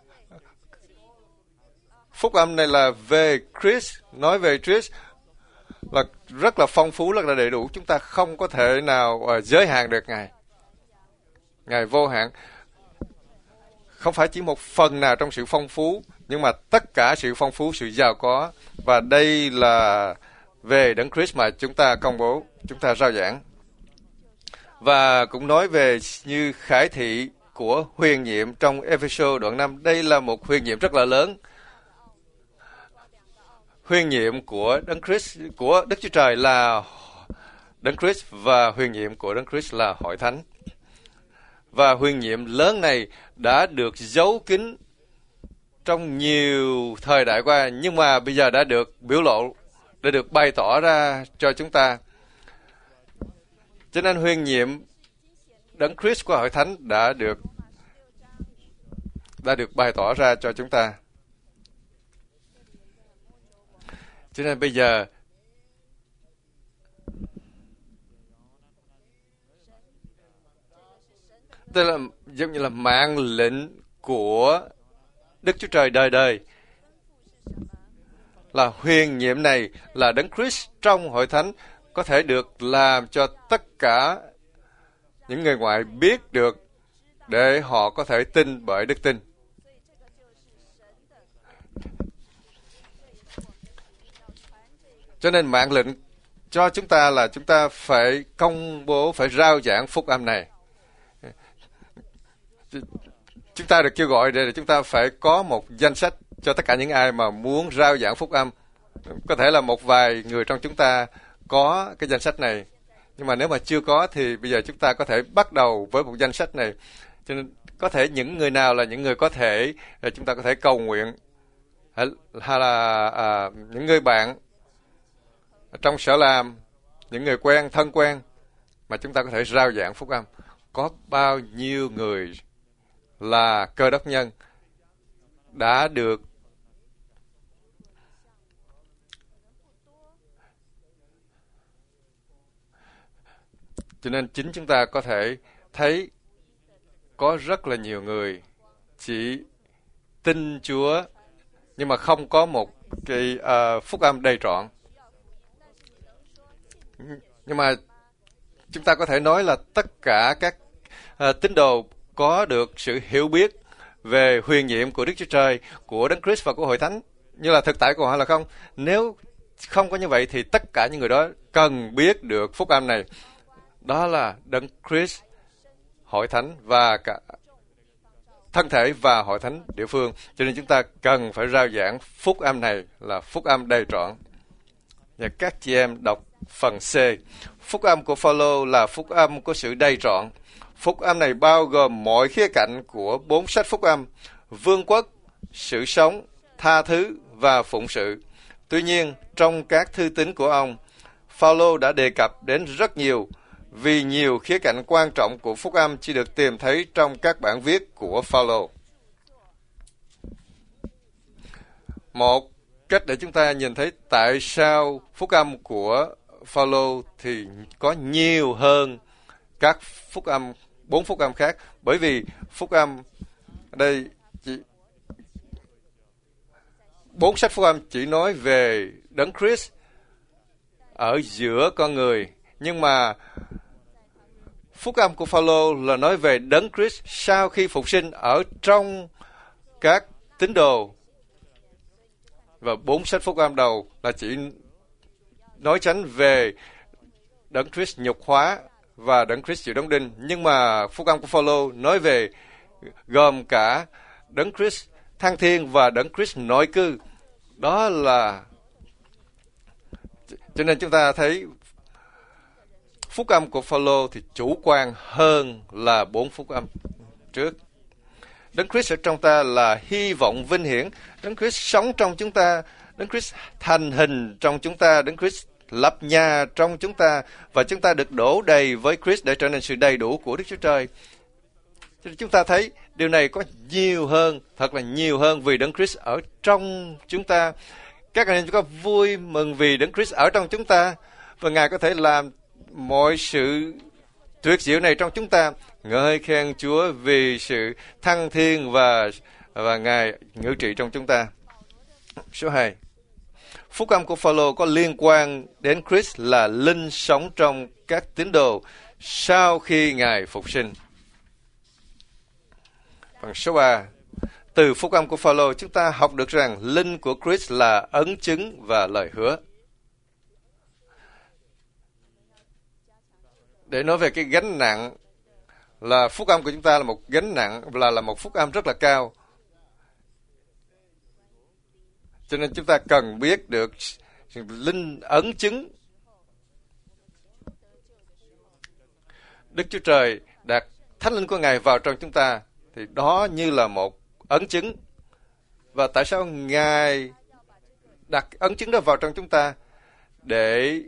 phúc âm này là về Christ, nói về Christ là rất là phong phú, rất là đầy đủ. Chúng ta không có thể nào uh, giới hạn được Ngài. Ngài vô hạn. Không phải chỉ một phần nào trong sự phong phú, nhưng mà tất cả sự phong phú, sự giàu có. Và đây là về Đấng Christ mà chúng ta công bố, chúng ta rao giảng. Và cũng nói về như khải thị của huyền nhiệm trong Ê-phê-sô đoạn năm. Đây là một huyền nhiệm rất là lớn. Huyền nhiệm của Đấng Christ, của Đức Chúa Trời là Đấng Christ, và huyền nhiệm của Đấng Christ là hội thánh. Và huyền nhiệm lớn này đã được giấu kín trong nhiều thời đại qua, nhưng mà bây giờ đã được biểu lộ, đã được bày tỏ ra cho chúng ta. Cho nên huyền nhiệm Đấng Christ của hội thánh đã được đã được bày tỏ ra cho chúng ta. Cho nên bây giờ đây là giống như là mạng lệnh của Đức Chúa Trời đời đời. Là huyền nhiệm này là Đấng Christ trong hội thánh có thể được làm cho tất cả những người ngoại biết được, để họ có thể tin bởi đức tin. Cho nên mạng lệnh cho chúng ta là chúng ta phải công bố, phải rao giảng phúc âm này. Chúng ta được kêu gọi để chúng ta phải có một danh sách cho tất cả những ai mà muốn rao giảng phúc âm. Có thể là một vài người trong chúng ta có cái danh sách này, nhưng mà nếu mà chưa có thì bây giờ chúng ta có thể bắt đầu với một danh sách này. Cho nên có thể những người nào là những người có thể chúng ta có thể cầu nguyện, hay là à, những người bạn trong sở làm, những người quen, thân quen mà chúng ta có thể rao giảng phúc âm. Có bao nhiêu người là Cơ Đốc nhân đã được Cho nên chính chúng ta có thể thấy có rất là nhiều người chỉ tin Chúa nhưng mà không có một cái uh, phúc âm đầy trọn. Nhưng mà chúng ta có thể nói là tất cả các uh, tín đồ có được sự hiểu biết về huyền nhiệm của Đức Chúa Trời, của Đấng Christ và của Hội Thánh như là thực tại của họ là không? Nếu không có như vậy thì tất cả những người đó cần biết được phúc âm này. Đó là Đấng Christ, Hội Thánh và cả thân thể và Hội Thánh địa phương. Cho nên chúng ta cần phải rao giảng phúc âm này là phúc âm đầy trọn. Và các chị em đọc phần C. Phúc âm của Phaolô là phúc âm của sự đầy trọn. Phúc âm này bao gồm mọi khía cạnh của bốn sách phúc âm: vương quốc, sự sống, tha thứ và phụng sự. Tuy nhiên, trong các thư tín của ông, Phaolô đã đề cập đến rất nhiều, vì nhiều khía cạnh quan trọng của phúc âm chỉ được tìm thấy trong các bản viết của Phaolô. Một cách để chúng ta nhìn thấy tại sao phúc âm của Phaolô thì có nhiều hơn các phúc âm, bốn phúc âm khác, bởi vì phúc âm đây chỉ, bốn sách phúc âm chỉ nói về Đấng Christ ở giữa con người, nhưng mà phúc âm của Phaolô là nói về Đấng Christ sau khi phục sinh ở trong các tín đồ. Và bốn sách phúc âm đầu là chỉ nói tránh về Đấng Christ nhục hóa và Đấng Christ chịu đóng đinh. Nhưng mà phúc âm của Phaolô nói về gồm cả Đấng Christ thăng thiên và Đấng Christ nội cư. Đó là cho nên chúng ta thấy phúc âm của Phaolô thì chủ quan hơn là bốn phúc âm trước. Đấng Christ ở trong ta là hy vọng vinh hiển. Đấng Christ sống trong chúng ta. Đấng Christ thành hình trong chúng ta. Đấng Christ lập nhà trong chúng ta. Và chúng ta được đổ đầy với Christ để trở nên sự đầy đủ của Đức Chúa Trời. Chúng ta thấy điều này có nhiều hơn, thật là nhiều hơn vì Đấng Christ ở trong chúng ta. Các anh em chúng ta vui mừng vì Đấng Christ ở trong chúng ta. Và Ngài có thể làm mọi sự tuyệt diệu này trong chúng ta. Ngợi khen Chúa vì sự thăng thiên và và Ngài ngự trị trong chúng ta. Số hai. Phúc âm của Phaolô có liên quan đến Christ là linh sống trong các tín đồ sau khi Ngài phục sinh. Phần số ba. Từ phúc âm của Phaolô chúng ta học được rằng linh của Christ là ấn chứng và lời hứa. Để nói về cái gánh nặng là phúc âm của chúng ta là một gánh nặng, là là một phúc âm rất là cao. Cho nên chúng ta cần biết được linh ấn chứng. Đức Chúa Trời đặt Thánh Linh của Ngài vào trong chúng ta thì đó như là một ấn chứng. Và tại sao Ngài đặt ấn chứng đó vào trong chúng ta? Để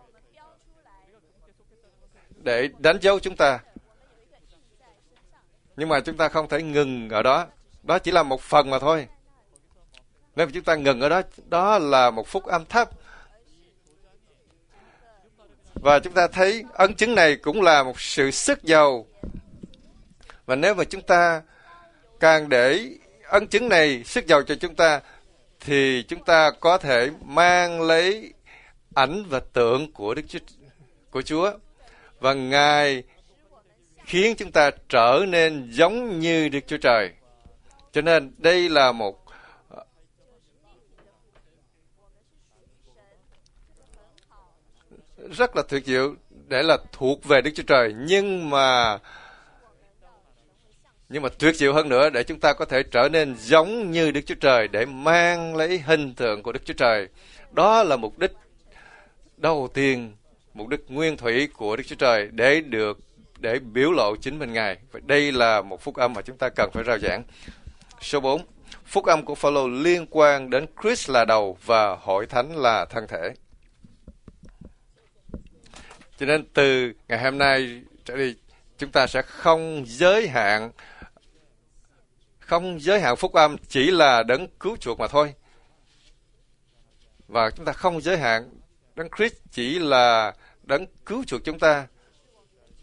để đánh dấu chúng ta. Nhưng mà chúng ta không thể ngừng ở đó. Đó chỉ là một phần mà thôi. Nếu chúng ta ngừng ở đó, đó là một phúc âm thấp. Và chúng ta thấy ấn chứng này cũng là một sự sức giàu. Và nếu mà chúng ta càng để ấn chứng này sức giàu cho chúng ta, thì chúng ta có thể mang lấy ảnh và tượng của Đức Chúa, của Chúa. Và Ngài khiến chúng ta trở nên giống như Đức Chúa Trời. Cho nên đây là một rất là tuyệt diệu để là thuộc về Đức Chúa Trời. Nhưng mà Nhưng mà tuyệt diệu hơn nữa để chúng ta có thể trở nên giống như Đức Chúa Trời, để mang lấy hình tượng của Đức Chúa Trời. Đó là mục đích đầu tiên, mục đích nguyên thủy của Đức Chúa Trời, để được để biểu lộ chính mình Ngài. Và đây là một phúc âm mà chúng ta cần phải rao giảng. Số bốn. Phúc âm của Phaolô liên quan đến Christ là đầu và Hội Thánh là thân thể. Cho nên từ ngày hôm nay trở đi, chúng ta sẽ không giới hạn không giới hạn phúc âm chỉ là đấng cứu chuộc mà thôi. Và chúng ta không giới hạn đấng Christ chỉ là đấng cứu chuộc chúng ta.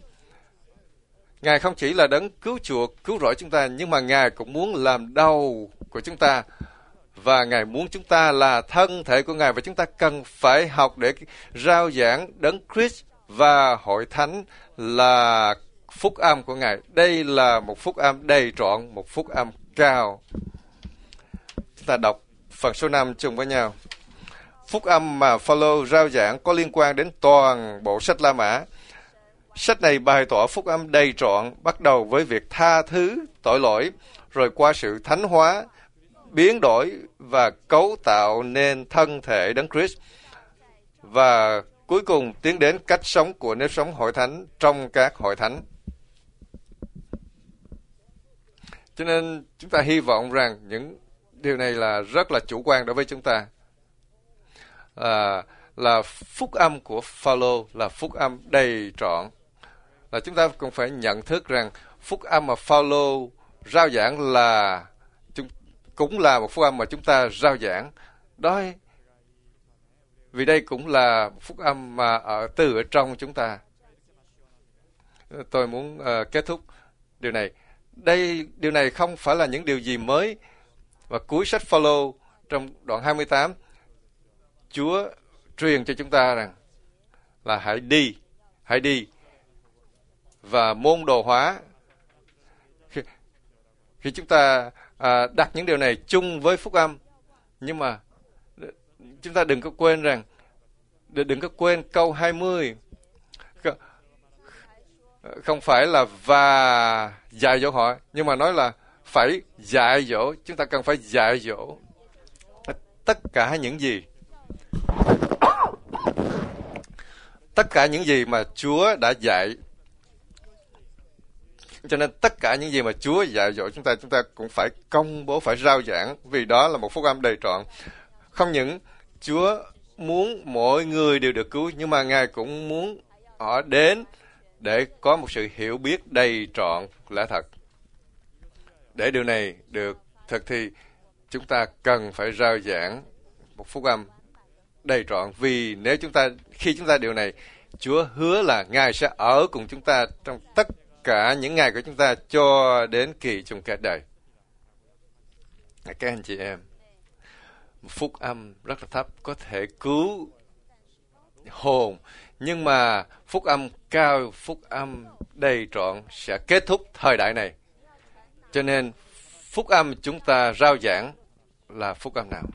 Ngài không chỉ là đấng cứu chuộc, cứu rỗi chúng ta, nhưng mà Ngài cũng muốn làm đầu của chúng ta. Và Ngài muốn chúng ta là thân thể của Ngài, và chúng ta cần phải học để rao giảng đấng Christ và hội thánh là phúc âm của Ngài. Đây là một phúc âm đầy trọn, một phúc âm cao. Chúng ta đọc phần số năm chung với nhau. Phúc âm mà Phaolô rao giảng có liên quan đến toàn bộ sách La Mã. Sách này bày tỏ phúc âm đầy trọn, bắt đầu với việc tha thứ tội lỗi, rồi qua sự thánh hóa, biến đổi và cấu tạo nên thân thể đấng Christ, và cuối cùng tiến đến cách sống của nếp sống hội thánh trong các hội thánh. Cho nên chúng ta hy vọng rằng những điều này là rất là chủ quan đối với chúng ta. À, là phúc âm của Phaolô là phúc âm đầy trọn. Là chúng ta cũng phải nhận thức rằng phúc âm mà Phaolô rao giảng là chúng, cũng là một phúc âm mà chúng ta rao giảng. Đó, vì đây cũng là phúc âm mà ở từ ở trong chúng ta. Tôi muốn uh, kết thúc điều này. Đây, điều này không phải là những điều gì mới. Và cuối sách Phaolô trong đoạn hai mươi tám, Chúa truyền cho chúng ta rằng là hãy đi, hãy đi và môn đồ hóa. Khi, khi chúng ta à, đặt những điều này chung với phúc âm, nhưng mà chúng ta đừng có quên rằng, đừng có quên câu hai mươi. Không phải là và dạy dỗ họ, nhưng mà nói là phải dạy dỗ. Chúng ta cần phải dạy dỗ tất cả những gì tất cả những gì mà Chúa đã dạy. Cho nên tất cả những gì mà Chúa dạy dỗ chúng ta, chúng ta cũng phải công bố, phải rao giảng, vì đó là một phúc âm đầy trọn. Không những Chúa muốn mọi người đều được cứu, nhưng mà Ngài cũng muốn họ đến để có một sự hiểu biết đầy trọn lẽ thật. Để điều này được thực thi, chúng ta cần phải rao giảng một phúc âm đầy trọn. Vì nếu chúng ta, khi chúng ta điều này, Chúa hứa là Ngài sẽ ở cùng chúng ta trong tất cả những ngày của chúng ta cho đến kỳ chung kết đời. Các anh chị em, phúc âm rất là thấp có thể cứu hồn, nhưng mà phúc âm cao, phúc âm đầy trọn sẽ kết thúc thời đại này. Cho nên phúc âm chúng ta rao giảng là phúc âm nào?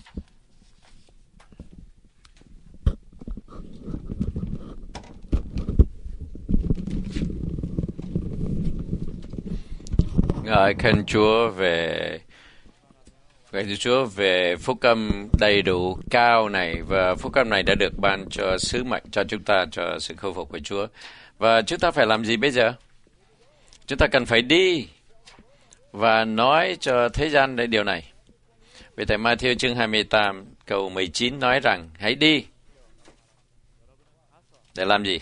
Ngợi khen Chúa về Ngợi Chúa về phúc âm đầy đủ cao này, và phúc âm này đã được ban cho sứ mệnh cho chúng ta, cho sự khôi phục của Chúa. Và chúng ta phải làm gì bây giờ? Chúng ta cần phải đi và nói cho thế gian để điều này. Vì tại Ma-thi-ơ chương hai mươi tám câu mười chín nói rằng hãy đi. Để làm gì?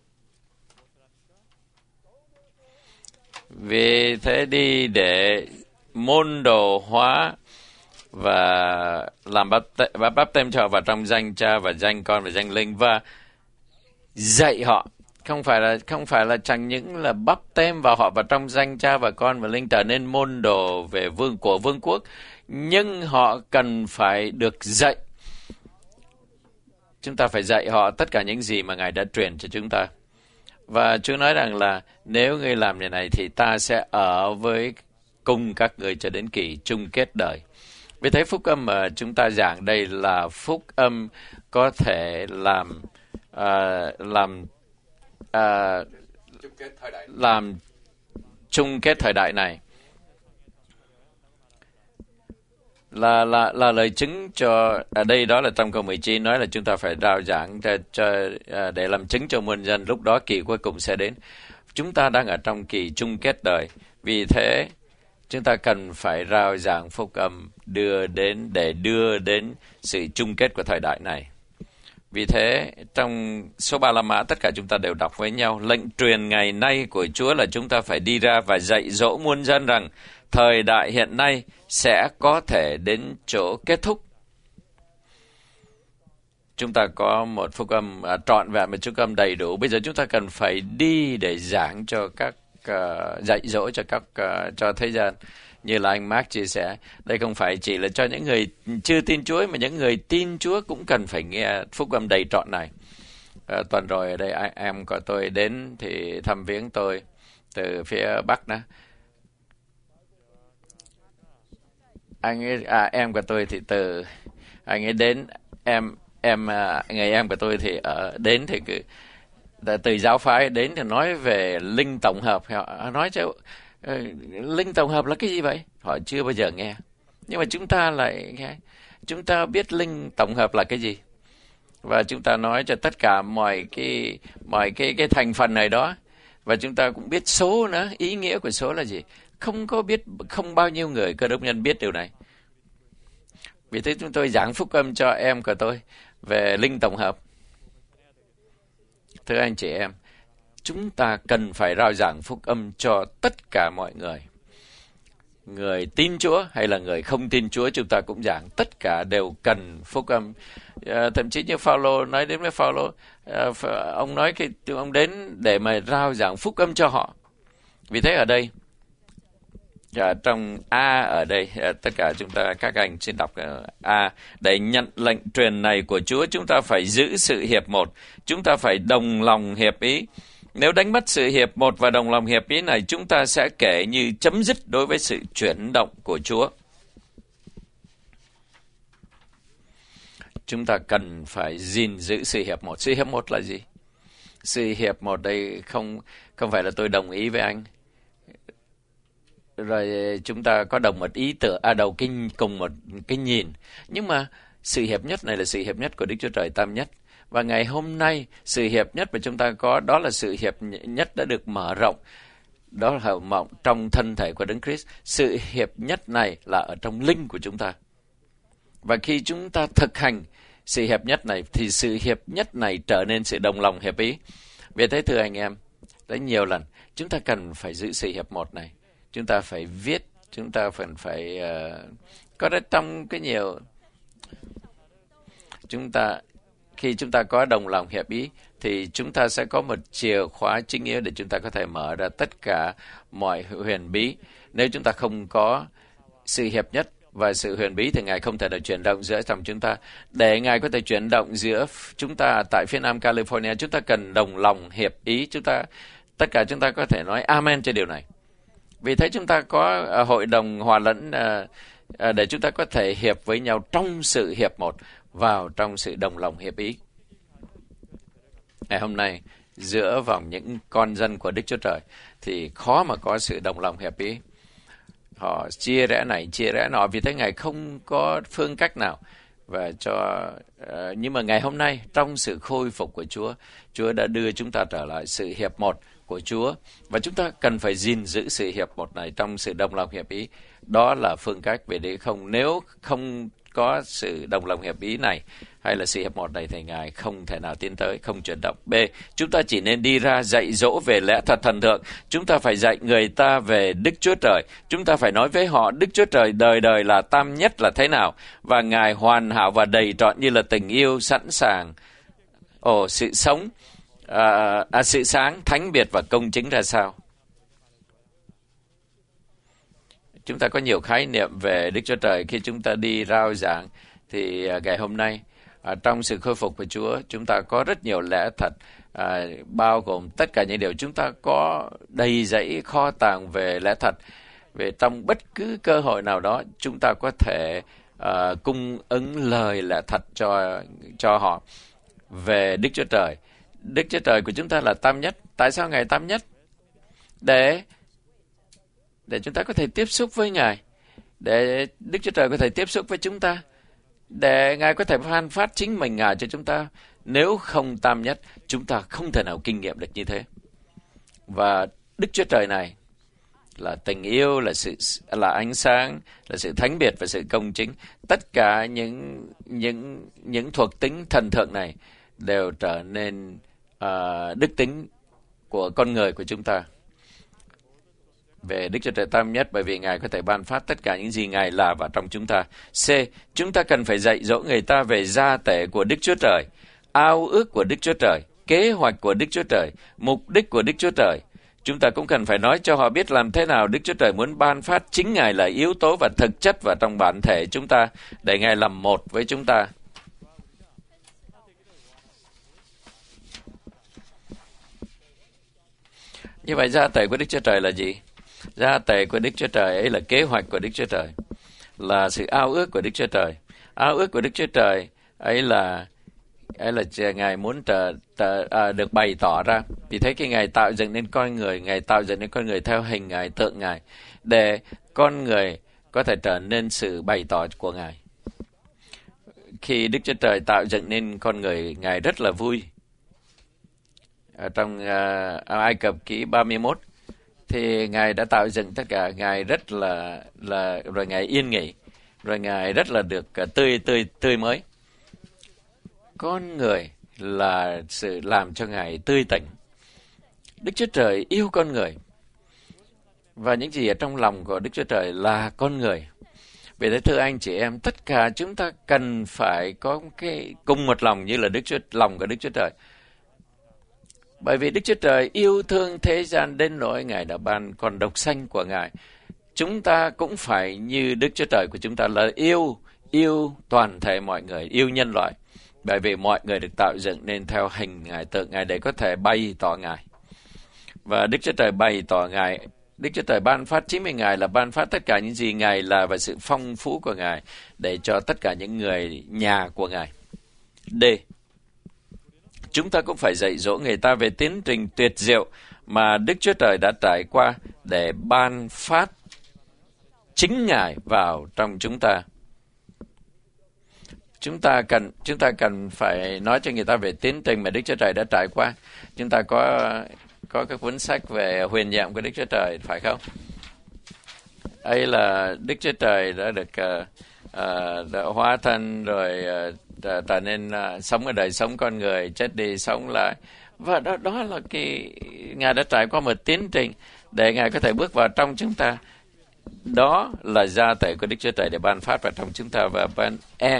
Vì thế đi để môn đồ hóa và làm báp tê, báp têm cho họ vào trong danh Cha và danh Con và danh Linh, và dạy họ. Không phải là không phải là chẳng những là báp têm vào họ vào trong danh Cha và Con và Linh trở nên môn đồ về vương của vương quốc, nhưng họ cần phải được dạy. Chúng ta phải dạy họ tất cả những gì mà Ngài đã truyền cho chúng ta. Và Chúa nói rằng là nếu ngươi làm như này thì ta sẽ ở với cùng các người cho đến kỳ chung kết đời. Vì thế phúc âm mà chúng ta giảng đây là phúc âm có thể làm uh, làm uh, chung kết thời đại. làm chung kết thời đại này. Là, là, là lời chứng cho, ở đây đó là trong câu mười chín nói là chúng ta phải rao giảng cho, cho, để làm chứng cho muôn dân, lúc đó kỳ cuối cùng sẽ đến. Chúng ta đang ở trong kỳ chung kết đời, vì thế chúng ta cần phải rao giảng phúc âm đưa đến để đưa đến sự chung kết của thời đại này. Vì thế trong số ba La Mã tất cả chúng ta đều đọc với nhau, lệnh truyền ngày nay của Chúa là chúng ta phải đi ra và dạy dỗ muôn dân rằng thời đại hiện nay sẽ có thể đến chỗ kết thúc. Chúng ta có một phúc âm à, trọn vẹn, một phúc âm đầy đủ. Bây giờ chúng ta cần phải đi để giảng cho các uh, dạy dỗ cho các uh, cho thế gian. Như là anh Mark chia sẻ, đây không phải chỉ là cho những người chưa tin Chúa, mà những người tin Chúa cũng cần phải nghe phúc âm đầy trọn này. À, tuần rồi ở đây em của tôi đến thì thăm viếng tôi từ phía Bắc đó. Anh ấy, à, em của tôi thì từ anh ấy đến em em người em của tôi thì ở đến thì cứ từ giáo phái đến thì nói về linh tổng hợp. Họ nói cho linh tổng hợp là cái gì vậy? Họ chưa bao giờ nghe. Nhưng mà chúng ta lại nghe, chúng ta biết linh tổng hợp là cái gì, và chúng ta nói cho tất cả mọi cái mọi cái cái thành phần này đó, và chúng ta cũng biết số nữa, ý nghĩa của số là gì. Không có biết, không bao nhiêu người Cơ Đốc nhân biết điều này. Vì thế chúng tôi giảng phúc âm cho em của tôi về linh tổng hợp. Thưa anh chị em, chúng ta cần phải rao giảng phúc âm cho tất cả mọi người. Người tin Chúa hay là người không tin Chúa, chúng ta cũng giảng, tất cả đều cần phúc âm. À, thậm chí như Phao-lô nói đến với Phao-lô, à, ông nói cái ông đến để mà rao giảng phúc âm cho họ. Vì thế ở đây, à, trong A ở đây, à, tất cả chúng ta, các anh xin đọc A. Để nhận lệnh truyền này của Chúa, chúng ta phải giữ sự hiệp một, chúng ta phải đồng lòng hiệp ý. Nếu đánh mất sự hiệp một và đồng lòng hiệp ý này, chúng ta sẽ kể như chấm dứt đối với sự chuyển động của Chúa. Chúng ta cần phải gìn giữ sự hiệp một. Sự hiệp một là gì? Sự hiệp một đây không không phải là tôi đồng ý với anh, rồi chúng ta có đồng một ý tưởng, à đầu kinh cùng một cái nhìn. Nhưng mà sự hiệp nhất này là sự hiệp nhất của Đức Chúa Trời Tam Nhất. Và ngày hôm nay, sự hiệp nhất mà chúng ta có, đó là sự hiệp nhất đã được mở rộng. Đó là hầu mộng trong thân thể của Đấng Christ. Sự hiệp nhất này là ở trong linh của chúng ta. Và khi chúng ta thực hành sự hiệp nhất này, thì sự hiệp nhất này trở nên sự đồng lòng hiệp ý. Vì thế thưa anh em, đã nhiều lần, chúng ta cần phải giữ sự hiệp một này. Chúng ta phải viết, chúng ta phải, phải uh, có rất trong cái nhiều... Chúng ta... Khi chúng ta có đồng lòng hiệp ý, thì chúng ta sẽ có một chìa khóa chính yếu để chúng ta có thể mở ra tất cả mọi huyền bí. Nếu chúng ta không có sự hiệp nhất và sự huyền bí, thì Ngài không thể được chuyển động giữa trong chúng ta. Để Ngài có thể chuyển động giữa chúng ta tại phía Nam California, chúng ta cần đồng lòng hiệp ý. Chúng ta, tất cả chúng ta có thể nói amen cho điều này. Vì thế chúng ta có uh, hội đồng hòa lẫn uh, uh, để chúng ta có thể hiệp với nhau trong sự hiệp một, vào trong sự đồng lòng hiệp ý. Ngày hôm nay, giữa vòng những con dân của Đức Chúa Trời, thì khó mà có sự đồng lòng hiệp ý. Họ chia rẽ này, chia rẽ nọ, vì thế Ngài không có phương cách nào. Và cho uh, nhưng mà ngày hôm nay, trong sự khôi phục của Chúa, Chúa đã đưa chúng ta trở lại sự hiệp một của Chúa. Và chúng ta cần phải gìn giữ sự hiệp một này trong sự đồng lòng hiệp ý. Đó là phương cách. Vì để không, nếu không có sự đồng lòng hiệp ý này, hay là sự hiệp một này, thì Ngài không thể nào tiến tới, không chuyển động. B. Chúng ta chỉ nên đi ra dạy dỗ về lẽ thật thần thượng. Chúng ta phải dạy người ta về Đức Chúa Trời. Chúng ta phải nói với họ Đức Chúa Trời đời đời là tam nhất là thế nào, và Ngài hoàn hảo và đầy trọn như là tình yêu, sẵn sàng, ồ, sự sống, à, à, sự sáng, thánh biệt và công chính ra sao. Chúng ta có nhiều khái niệm về Đức Chúa Trời khi chúng ta đi rao giảng. Thì uh, ngày hôm nay, uh, trong sự khôi phục của Chúa, chúng ta có rất nhiều lẽ thật, uh, bao gồm tất cả những điều chúng ta có đầy dẫy kho tàng về lẽ thật. Về trong bất cứ cơ hội nào đó, chúng ta có thể uh, cung ứng lời lẽ thật cho, cho họ về Đức Chúa Trời. Đức Chúa Trời của chúng ta là tam nhất. Tại sao Ngài tam nhất? Để để chúng ta có thể tiếp xúc với Ngài, để Đức Chúa Trời có thể tiếp xúc với chúng ta, để Ngài có thể ban phát chính mình Ngài cho chúng ta. Nếu không tam nhất, chúng ta không thể nào kinh nghiệm được như thế. Và Đức Chúa Trời này là tình yêu, là sự là ánh sáng, là sự thánh biệt và sự công chính. Tất cả những những những thuộc tính thần thượng này đều trở nên uh, đức tính của con người của chúng ta. Về Đức Chúa Trời tam nhất, bởi vì Ngài có thể ban phát tất cả những gì Ngài là vào trong chúng ta. C. Chúng ta cần phải dạy dỗ người ta về gia tể của Đức Chúa Trời, ao ước của Đức Chúa Trời, kế hoạch của Đức Chúa Trời, mục đích của Đức Chúa Trời. Chúng ta cũng cần phải nói cho họ biết làm thế nào Đức Chúa Trời muốn ban phát chính Ngài là yếu tố và thực chất vào trong bản thể chúng ta, để Ngài làm một với chúng ta. Như vậy gia tể của Đức Chúa Trời là gì? Gia tể của Đức Chúa Trời ấy là kế hoạch của Đức Chúa Trời, là sự ao ước của Đức Chúa Trời. Ao ước của Đức Chúa Trời ấy là ấy là Ngài muốn trở, trở, à, được bày tỏ ra. Vì thế khi Ngài tạo dựng nên con người, Ngài tạo dựng nên con người theo hình Ngài, tượng Ngài, để con người có thể trở nên sự bày tỏ của Ngài. Khi Đức Chúa Trời tạo dựng nên con người, Ngài rất là vui. Ở trong uh, Ai Cập ký ba mươi mốt thì Ngài đã tạo dựng tất cả, Ngài rất là là rồi Ngài yên nghỉ, rồi Ngài rất là được uh, tươi tươi tươi mới. Con người là sự làm cho Ngài tươi tỉnh. Đức Chúa Trời yêu con người, và những gì ở trong lòng của Đức Chúa Trời là con người. Vì thế thưa anh chị em, tất cả chúng ta cần phải có cái cùng một lòng như là Đức Chúa lòng của Đức Chúa Trời. Bởi vì Đức Chúa Trời yêu thương thế gian đến nỗi Ngài đã ban con độc sanh của Ngài. Chúng ta cũng phải như Đức Chúa Trời của chúng ta là yêu, yêu toàn thể mọi người, yêu nhân loại. Bởi vì mọi người được tạo dựng nên theo hình Ngài, tượng Ngài để có thể bày tỏ Ngài. Và Đức Chúa Trời bày tỏ Ngài, Đức Chúa Trời ban phát chính mình Ngài là ban phát tất cả những gì Ngài là và sự phong phú của Ngài để cho tất cả những người nhà của Ngài. D. Chúng ta cũng phải dạy dỗ người ta về tiến trình tuyệt diệu mà Đức Chúa Trời đã trải qua để ban phát chính Ngài vào trong chúng ta. Chúng ta cần chúng ta cần phải nói cho người ta về tiến trình mà Đức Chúa Trời đã trải qua. Chúng ta có có cái cuốn sách về huyền nhiệm của Đức Chúa Trời, phải không? Ấy là Đức Chúa Trời đã được uh, uh, đã hóa thân rồi uh, trở nên uh, sống ở đời sống con người, chết đi sống lại, và đó đó là cái Ngài đã trải qua một tiến trình để Ngài có thể bước vào trong chúng ta. Đó là gia thể của Đức Chúa Trời để ban phát vào trong chúng ta. Và ban E,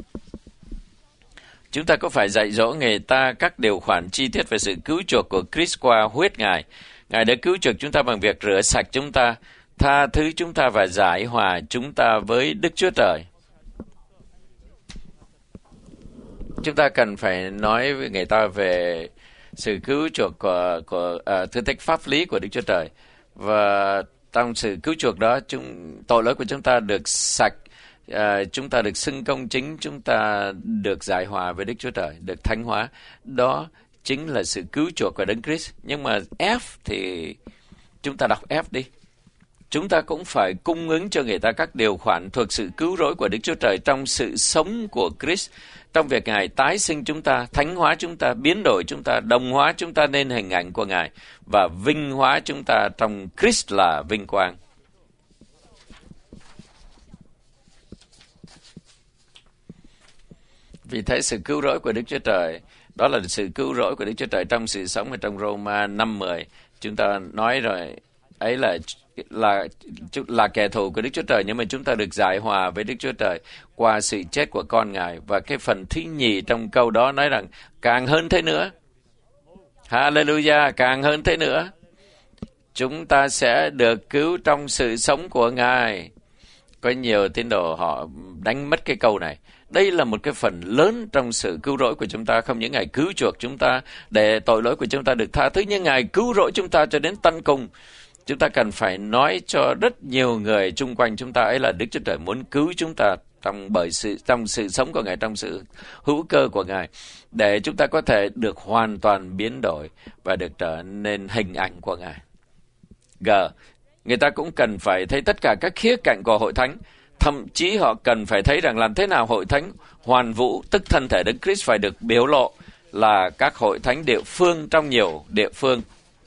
chúng ta có phải dạy dỗ người ta các điều khoản chi tiết về sự cứu chuộc của Christ qua huyết Ngài. Ngài đã cứu chuộc chúng ta bằng việc rửa sạch chúng ta, tha thứ chúng ta và giải hòa chúng ta với Đức Chúa Trời. Chúng ta cần phải nói với người ta về sự cứu chuộc của, của uh, thứ tích pháp lý của Đức Chúa Trời. Và trong sự cứu chuộc đó, chúng, tội lỗi của chúng ta được sạch, uh, chúng ta được xưng công chính, chúng ta được giải hòa với Đức Chúa Trời, được thánh hóa. Đó chính là sự cứu chuộc của Đấng Christ. Nhưng mà F thì chúng ta đọc F đi. Chúng ta cũng phải cung ứng cho người ta các điều khoản thuộc sự cứu rỗi của Đức Chúa Trời trong sự sống của Christ, trong việc Ngài tái sinh chúng ta, thánh hóa chúng ta, biến đổi chúng ta, đồng hóa chúng ta nên hình ảnh của Ngài và vinh hóa chúng ta trong Christ là vinh quang. Vì thế sự cứu rỗi của Đức Chúa Trời, đó là sự cứu rỗi của Đức Chúa Trời trong sự sống ở trong Roma năm mười. Chúng ta nói rồi, ấy là là là kẻ thù của Đức Chúa Trời, nhưng mà chúng ta được giải hòa với Đức Chúa Trời qua sự chết của con Ngài. Và cái phần thứ nhì trong câu đó nói rằng càng hơn thế nữa, hallelujah, càng hơn thế nữa, chúng ta sẽ được cứu trong sự sống của Ngài. Có nhiều tín đồ họ đánh mất cái câu này. Đây là một cái phần lớn trong sự cứu rỗi của chúng ta. Không những Ngài cứu chuộc chúng ta để tội lỗi của chúng ta được tha thứ, nhưng Ngài cứu rỗi chúng ta cho đến tận cùng. Chúng ta cần phải nói cho rất nhiều người chung quanh chúng ta ấy là Đức Chúa Trời muốn cứu chúng ta trong bởi sự trong sự sống của Ngài, trong sự hữu cơ của Ngài, để chúng ta có thể được hoàn toàn biến đổi và được trở nên hình ảnh của Ngài. G. Người ta cũng cần phải thấy tất cả các khía cạnh của hội thánh. Thậm chí họ cần phải thấy rằng làm thế nào hội thánh hoàn vũ, tức thân thể Đấng Christ phải được biểu lộ là các hội thánh địa phương trong nhiều địa phương.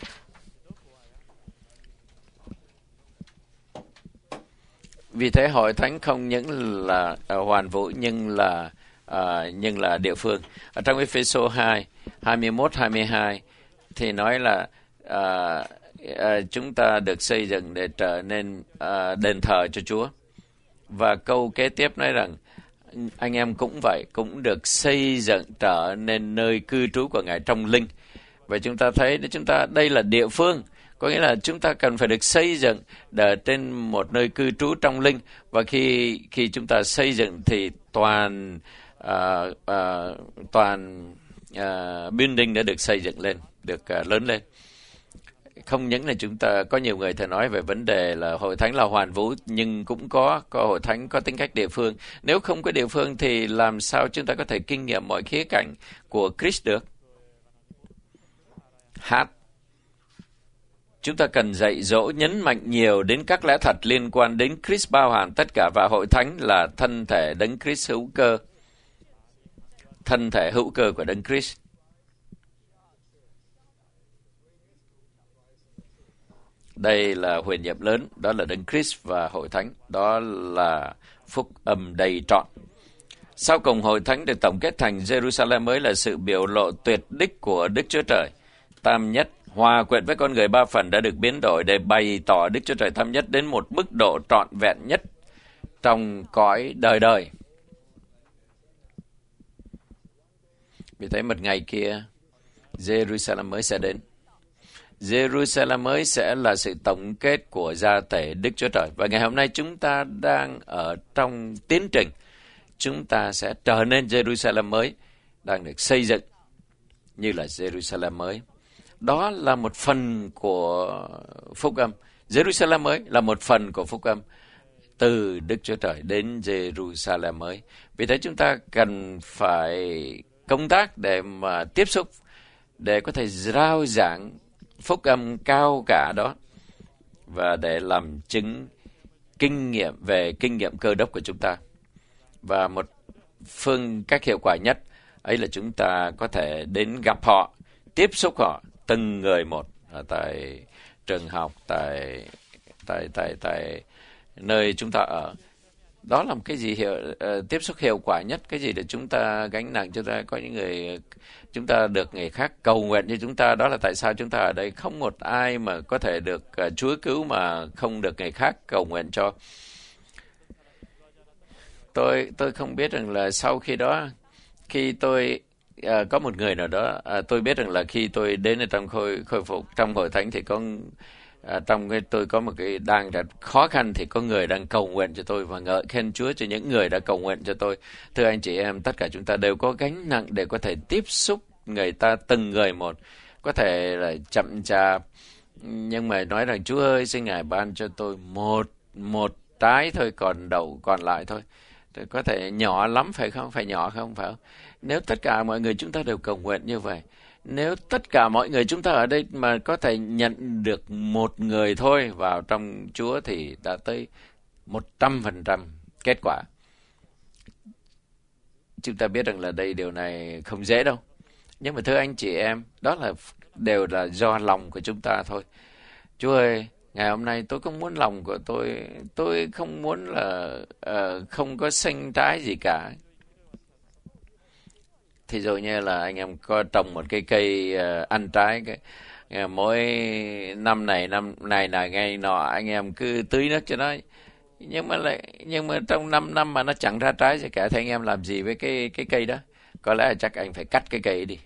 Vì thế hội thánh không những là uh, hoàn vũ nhưng là uh, nhưng là địa phương. Ở trong Ephesos hai, hai mươi mốt hai mươi hai thì nói là uh, uh, chúng ta được xây dựng để trở nên uh, đền thờ cho Chúa. Và câu kế tiếp nói rằng anh em cũng vậy, cũng được xây dựng trở nên nơi cư trú của Ngài trong linh. Và chúng ta thấy chúng ta đây là địa phương. Có nghĩa là chúng ta cần phải được xây dựng ở trên một nơi cư trú trong linh, và khi khi chúng ta xây dựng thì toàn uh, uh, toàn uh, building đã được xây dựng lên, được uh, lớn lên. Không những là chúng ta có nhiều người thường nói về vấn đề là hội thánh là hoàn vũ, nhưng cũng có có hội thánh có tính cách địa phương. Nếu không có địa phương thì làm sao chúng ta có thể kinh nghiệm mọi khía cạnh của Christ được? Hát, chúng ta cần dạy dỗ nhấn mạnh nhiều đến các lẽ thật liên quan đến Christ, bao hàm tất cả, và hội thánh là thân thể đấng Christ hữu cơ, thân thể hữu cơ của đấng Christ. Đây là huyền nhiệm lớn, đó là đấng Christ và hội thánh, đó là phúc âm đầy trọn. Sau cùng, hội thánh được tổng kết thành Jerusalem mới là sự biểu lộ tuyệt đích của Đức Chúa Trời tam nhất, hòa quyện với con người ba phần đã được biến đổi để bày tỏ Đức Chúa Trời tam nhất đến một mức độ trọn vẹn nhất trong cõi đời đời. Vì thế một ngày kia, Jerusalem mới sẽ đến. Jerusalem mới sẽ là sự tổng kết của gia thể Đức Chúa Trời. Và ngày hôm nay chúng ta đang ở trong tiến trình. Chúng ta sẽ trở nên Jerusalem mới, đang được xây dựng như là Jerusalem mới. Đó là một phần của phúc âm. Jerusalem mới là một phần của phúc âm từ Đức Chúa Trời đến Jerusalem mới. Vì thế chúng ta cần phải công tác để mà tiếp xúc, để có thể rao giảng phúc âm cao cả đó, và để làm chứng kinh nghiệm về kinh nghiệm cơ đốc của chúng ta. Và một phương cách hiệu quả nhất ấy là chúng ta có thể đến gặp họ, tiếp xúc họ từng người một ở tại trường học, tại tại tại tại nơi chúng ta ở. Đó là một cái gì hiệu uh, tiếp xúc hiệu quả nhất, cái gì để chúng ta gánh nặng, chúng ta có những người, chúng ta được người khác cầu nguyện như chúng ta. Đó là tại sao chúng ta ở đây. Không một ai mà có thể được uh, Chúa cứu mà không được người khác cầu nguyện cho. Tôi tôi không biết rằng là sau khi đó, khi tôi uh, có một người nào đó, uh, tôi biết rằng là khi tôi đến ở trong khôi khôi phục trong hội thánh thì có À, trong cái tôi có một cái đang rất khó khăn thì có người đang cầu nguyện cho tôi, và ngợi khen Chúa cho những người đã cầu nguyện cho tôi. Thưa anh chị em, tất cả chúng ta đều có gánh nặng để có thể tiếp xúc người ta từng người một, có thể là chậm chạp, nhưng mà nói rằng Chúa ơi, xin Ngài ban cho tôi một một trái thôi, còn đậu còn lại thôi. Có thể nhỏ lắm phải không? Phải nhỏ không? Phải không? Nếu tất cả mọi người chúng ta đều cầu nguyện như vậy, nếu tất cả mọi người chúng ta ở đây mà có thể nhận được một người thôi vào trong Chúa thì đã tới một trăm phần trăm kết quả. Chúng ta biết rằng là đây điều này không dễ đâu. Nhưng mà thưa anh chị em, đó là đều là do lòng của chúng ta thôi. Chúa ơi, ngày hôm nay tôi không muốn lòng của tôi, tôi không muốn là uh, không có sinh trái gì cả. Thì dụ như là anh em có trồng một cái cây uh, ăn trái, cái, uh, mỗi năm này năm này là ngày nọ anh em cứ tưới nước cho nó, nhưng mà lại nhưng mà trong năm năm mà nó chẳng ra trái gì cả, thì anh em làm gì với cái cái cây đó? Có lẽ là chắc anh phải cắt cái cây đi.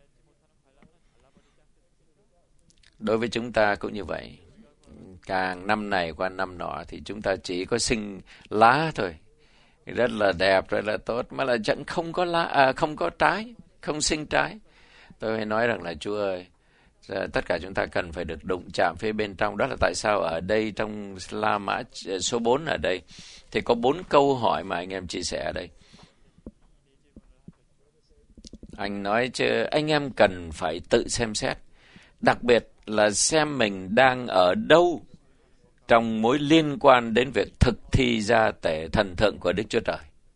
Đối với chúng ta cũng như vậy, càng năm này qua năm nọ thì chúng ta chỉ có sinh lá thôi, rất là đẹp, rất là tốt, mà là chẳng không có lá, à, không có trái, không sinh trái. Tôi phải nói rằng là Chúa ơi, tất cả chúng ta cần phải được đụng chạm phía bên trong. Đó là tại sao ở đây trong La Mã số bốn ở đây thì có bốn câu hỏi mà anh em chia sẻ ở đây. Anh nói chứ anh em cần phải tự xem xét, đặc biệt là xem mình đang ở đâu trong mối liên quan đến việc thực thi gia tể thần thượng của Đức Chúa Trời.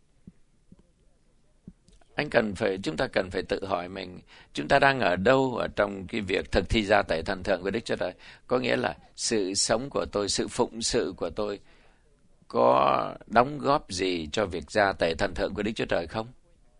Anh cần phải, chúng ta cần phải tự hỏi mình, chúng ta đang ở đâu ở trong cái việc thực thi gia tể thần thượng của Đức Chúa Trời. Có nghĩa là sự sống của tôi, sự phụng sự của tôi có đóng góp gì cho việc gia tể thần thượng của Đức Chúa Trời không?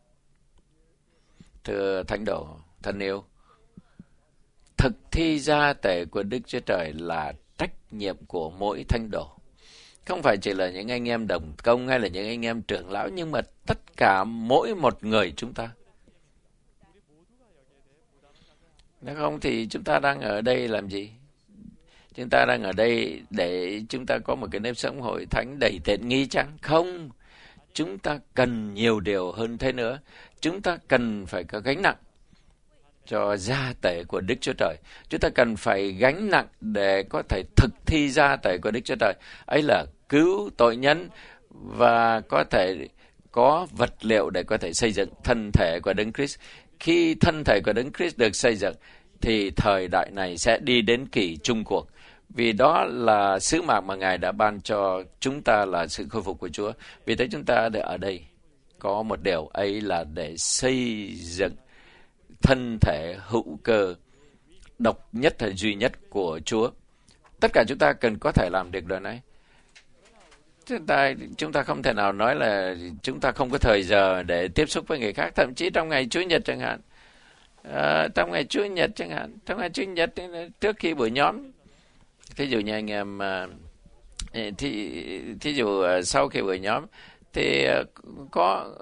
Thưa thánh đồ thân yêu, thực thi gia tể của Đức Chúa Trời là trách nhiệm của mỗi thánh đồ. Không phải chỉ là những anh em đồng công hay là những anh em trưởng lão, nhưng mà tất cả mỗi một người chúng ta. Nếu không thì chúng ta đang ở đây làm gì? Chúng ta đang ở đây để chúng ta có một cái nếp sống hội thánh đầy tiện nghi chăng? Không. Chúng ta cần nhiều điều hơn thế nữa. Chúng ta cần phải có gánh nặng cho gia tể của Đức Chúa Trời. Chúng ta cần phải gánh nặng để có thể thực thi gia tể của Đức Chúa Trời. Ấy là cứu tội nhân và có thể có vật liệu để có thể xây dựng thân thể của Đấng Christ. Khi thân thể của Đấng Christ được xây dựng thì thời đại này sẽ đi đến kỳ chung cuộc. Vì đó là sứ mạng mà Ngài đã ban cho chúng ta, là sự khôi phục của Chúa. Vì thế chúng ta ở đây có một điều, ấy là để xây dựng thân thể hữu cơ độc nhất và duy nhất của Chúa. Tất cả chúng ta cần có thể làm được điều này. Chúng ta, chúng ta không thể nào nói là chúng ta không có thời giờ để tiếp xúc với người khác. Thậm chí trong ngày Chủ nhật chẳng hạn, à, trong ngày Chủ nhật chẳng hạn, trong ngày Chủ nhật trước khi buổi nhóm, thí dụ như anh em, thí, thí dụ sau khi buổi nhóm thì có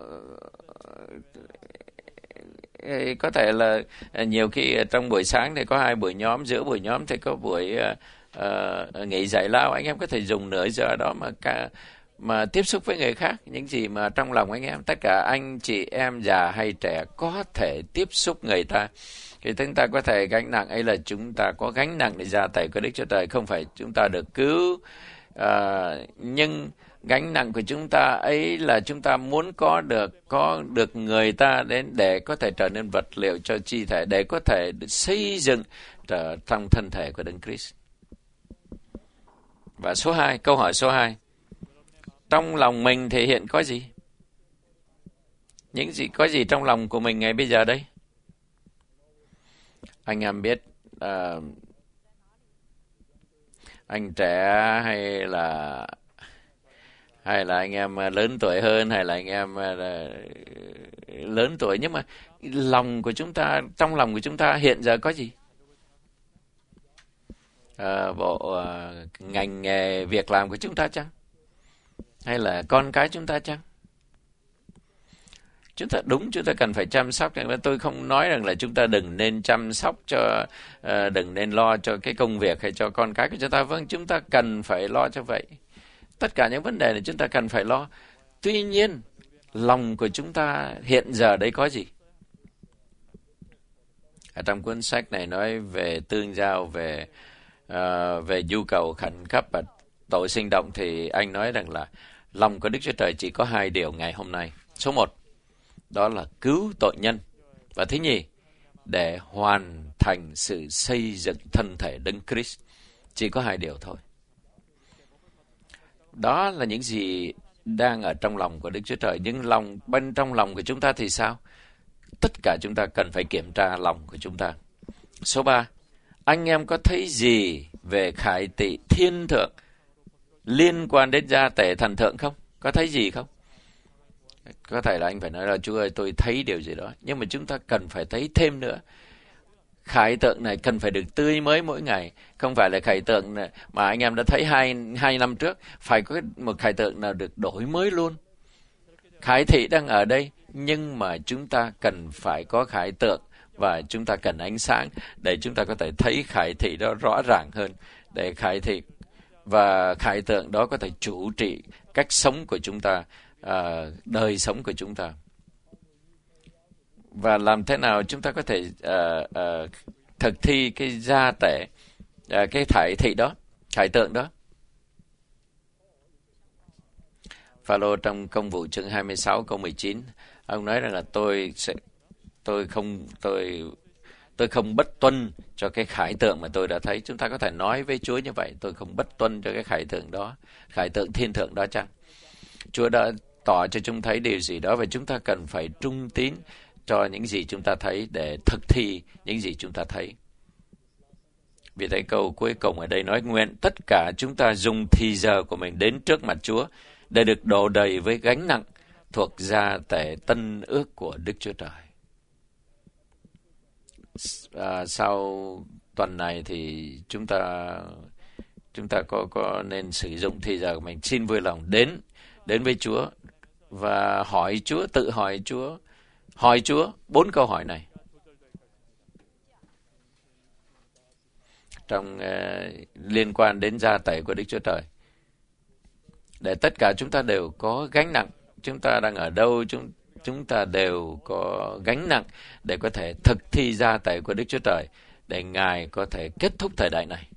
có thể là nhiều khi trong buổi sáng thì có hai buổi nhóm, giữa buổi nhóm thì có buổi uh, nghỉ giải lao. Anh em có thể dùng nửa giờ đó mà cả mà tiếp xúc với người khác, những gì mà trong lòng anh em, tất cả anh chị em già hay trẻ có thể tiếp xúc người ta. Thì chúng ta có thể gánh nặng, ấy là chúng ta có gánh nặng để gia tể của Đức Chúa Trời. Không phải chúng ta được cứu, uh, nhưng gánh nặng của chúng ta ấy là chúng ta muốn có được có được người ta đến để có thể trở nên vật liệu cho chi thể, để có thể xây dựng trở trong thân thể của Đấng Christ. Và số hai, câu hỏi số hai, trong lòng mình thể hiện có gì? Những gì có gì trong lòng của mình ngày bây giờ đây? Anh em biết, uh, anh trẻ hay là hay là anh em lớn tuổi hơn, hay là anh em lớn tuổi, nhưng mà lòng của chúng ta, trong lòng của chúng ta hiện giờ có gì? À, bộ à, ngành nghề, việc làm của chúng ta chăng? Hay là con cái chúng ta chăng? Chúng ta đúng, chúng ta cần phải chăm sóc. Tôi không nói rằng là chúng ta đừng nên chăm sóc cho, à, đừng nên lo cho cái công việc hay cho con cái của chúng ta. Vâng, chúng ta cần phải lo cho vậy. Tất cả những vấn đề này chúng ta cần phải lo. Tuy nhiên, lòng của chúng ta hiện giờ đấy có gì? Ở trong cuốn sách này nói về tương giao, về uh, về nhu cầu khẩn cấp và tội sinh động, thì anh nói rằng là lòng của Đức Chúa Trời chỉ có hai điều ngày hôm nay. Số một, đó là cứu tội nhân. Và thứ nhì, để hoàn thành sự xây dựng thân thể Đấng Christ. Chỉ có hai điều thôi. Đó là những gì đang ở trong lòng của Đức Chúa Trời. Nhưng lòng bên trong lòng của chúng ta thì sao? Tất cả chúng ta cần phải kiểm tra lòng của chúng ta. Số ba, anh em có thấy gì về khải thị thiên thượng liên quan đến gia tể thần thượng không? Có thấy gì không? Có thể là anh phải nói là Chúa ơi, tôi thấy điều gì đó. Nhưng mà chúng ta cần phải thấy thêm nữa. Khải tượng này cần phải được tươi mới mỗi ngày. Không phải là khải tượng này mà anh em đã thấy hai, hai năm trước. Phải có một khải tượng nào được đổi mới luôn. Khải thị đang ở đây, nhưng mà chúng ta cần phải có khải tượng và chúng ta cần ánh sáng để chúng ta có thể thấy khải thị đó rõ ràng hơn. Để khải thị và khải tượng đó có thể chủ trị cách sống của chúng ta, à, đời sống của chúng ta. Và làm thế nào chúng ta có thể uh, uh, thực thi cái gia tể, uh, cái khải thị đó, khải tượng đó. Phao-lô trong Công vụ chương hai mươi sáu câu mười chín, ông nói rằng là tôi sẽ tôi không tôi tôi không bất tuân cho cái khải tượng mà tôi đã thấy. Chúng ta có thể nói với Chúa như vậy, tôi không bất tuân cho cái khải tượng đó, khải tượng thiên thượng đó chăng? Chúa đã tỏ cho chúng thấy điều gì đó, và chúng ta cần phải trung tín cho những gì chúng ta thấy để thực thi những gì chúng ta thấy. Vì thế câu cuối cùng ở đây nói nguyện tất cả chúng ta dùng thì giờ của mình đến trước mặt Chúa để được đổ đầy với gánh nặng thuộc gia tể tân ước của Đức Chúa Trời. À, sau tuần này thì chúng ta chúng ta có có nên sử dụng thì giờ của mình, xin vui lòng đến đến với Chúa và hỏi Chúa, tự hỏi Chúa, hỏi Chúa bốn câu hỏi này. trong uh, liên quan đến gia tẩy của Đức Chúa Trời. Để tất cả chúng ta đều có gánh nặng. Chúng ta đang ở đâu, chúng chúng ta đều có gánh nặng để có thể thực thi gia tẩy của Đức Chúa Trời, để Ngài có thể kết thúc thời đại này.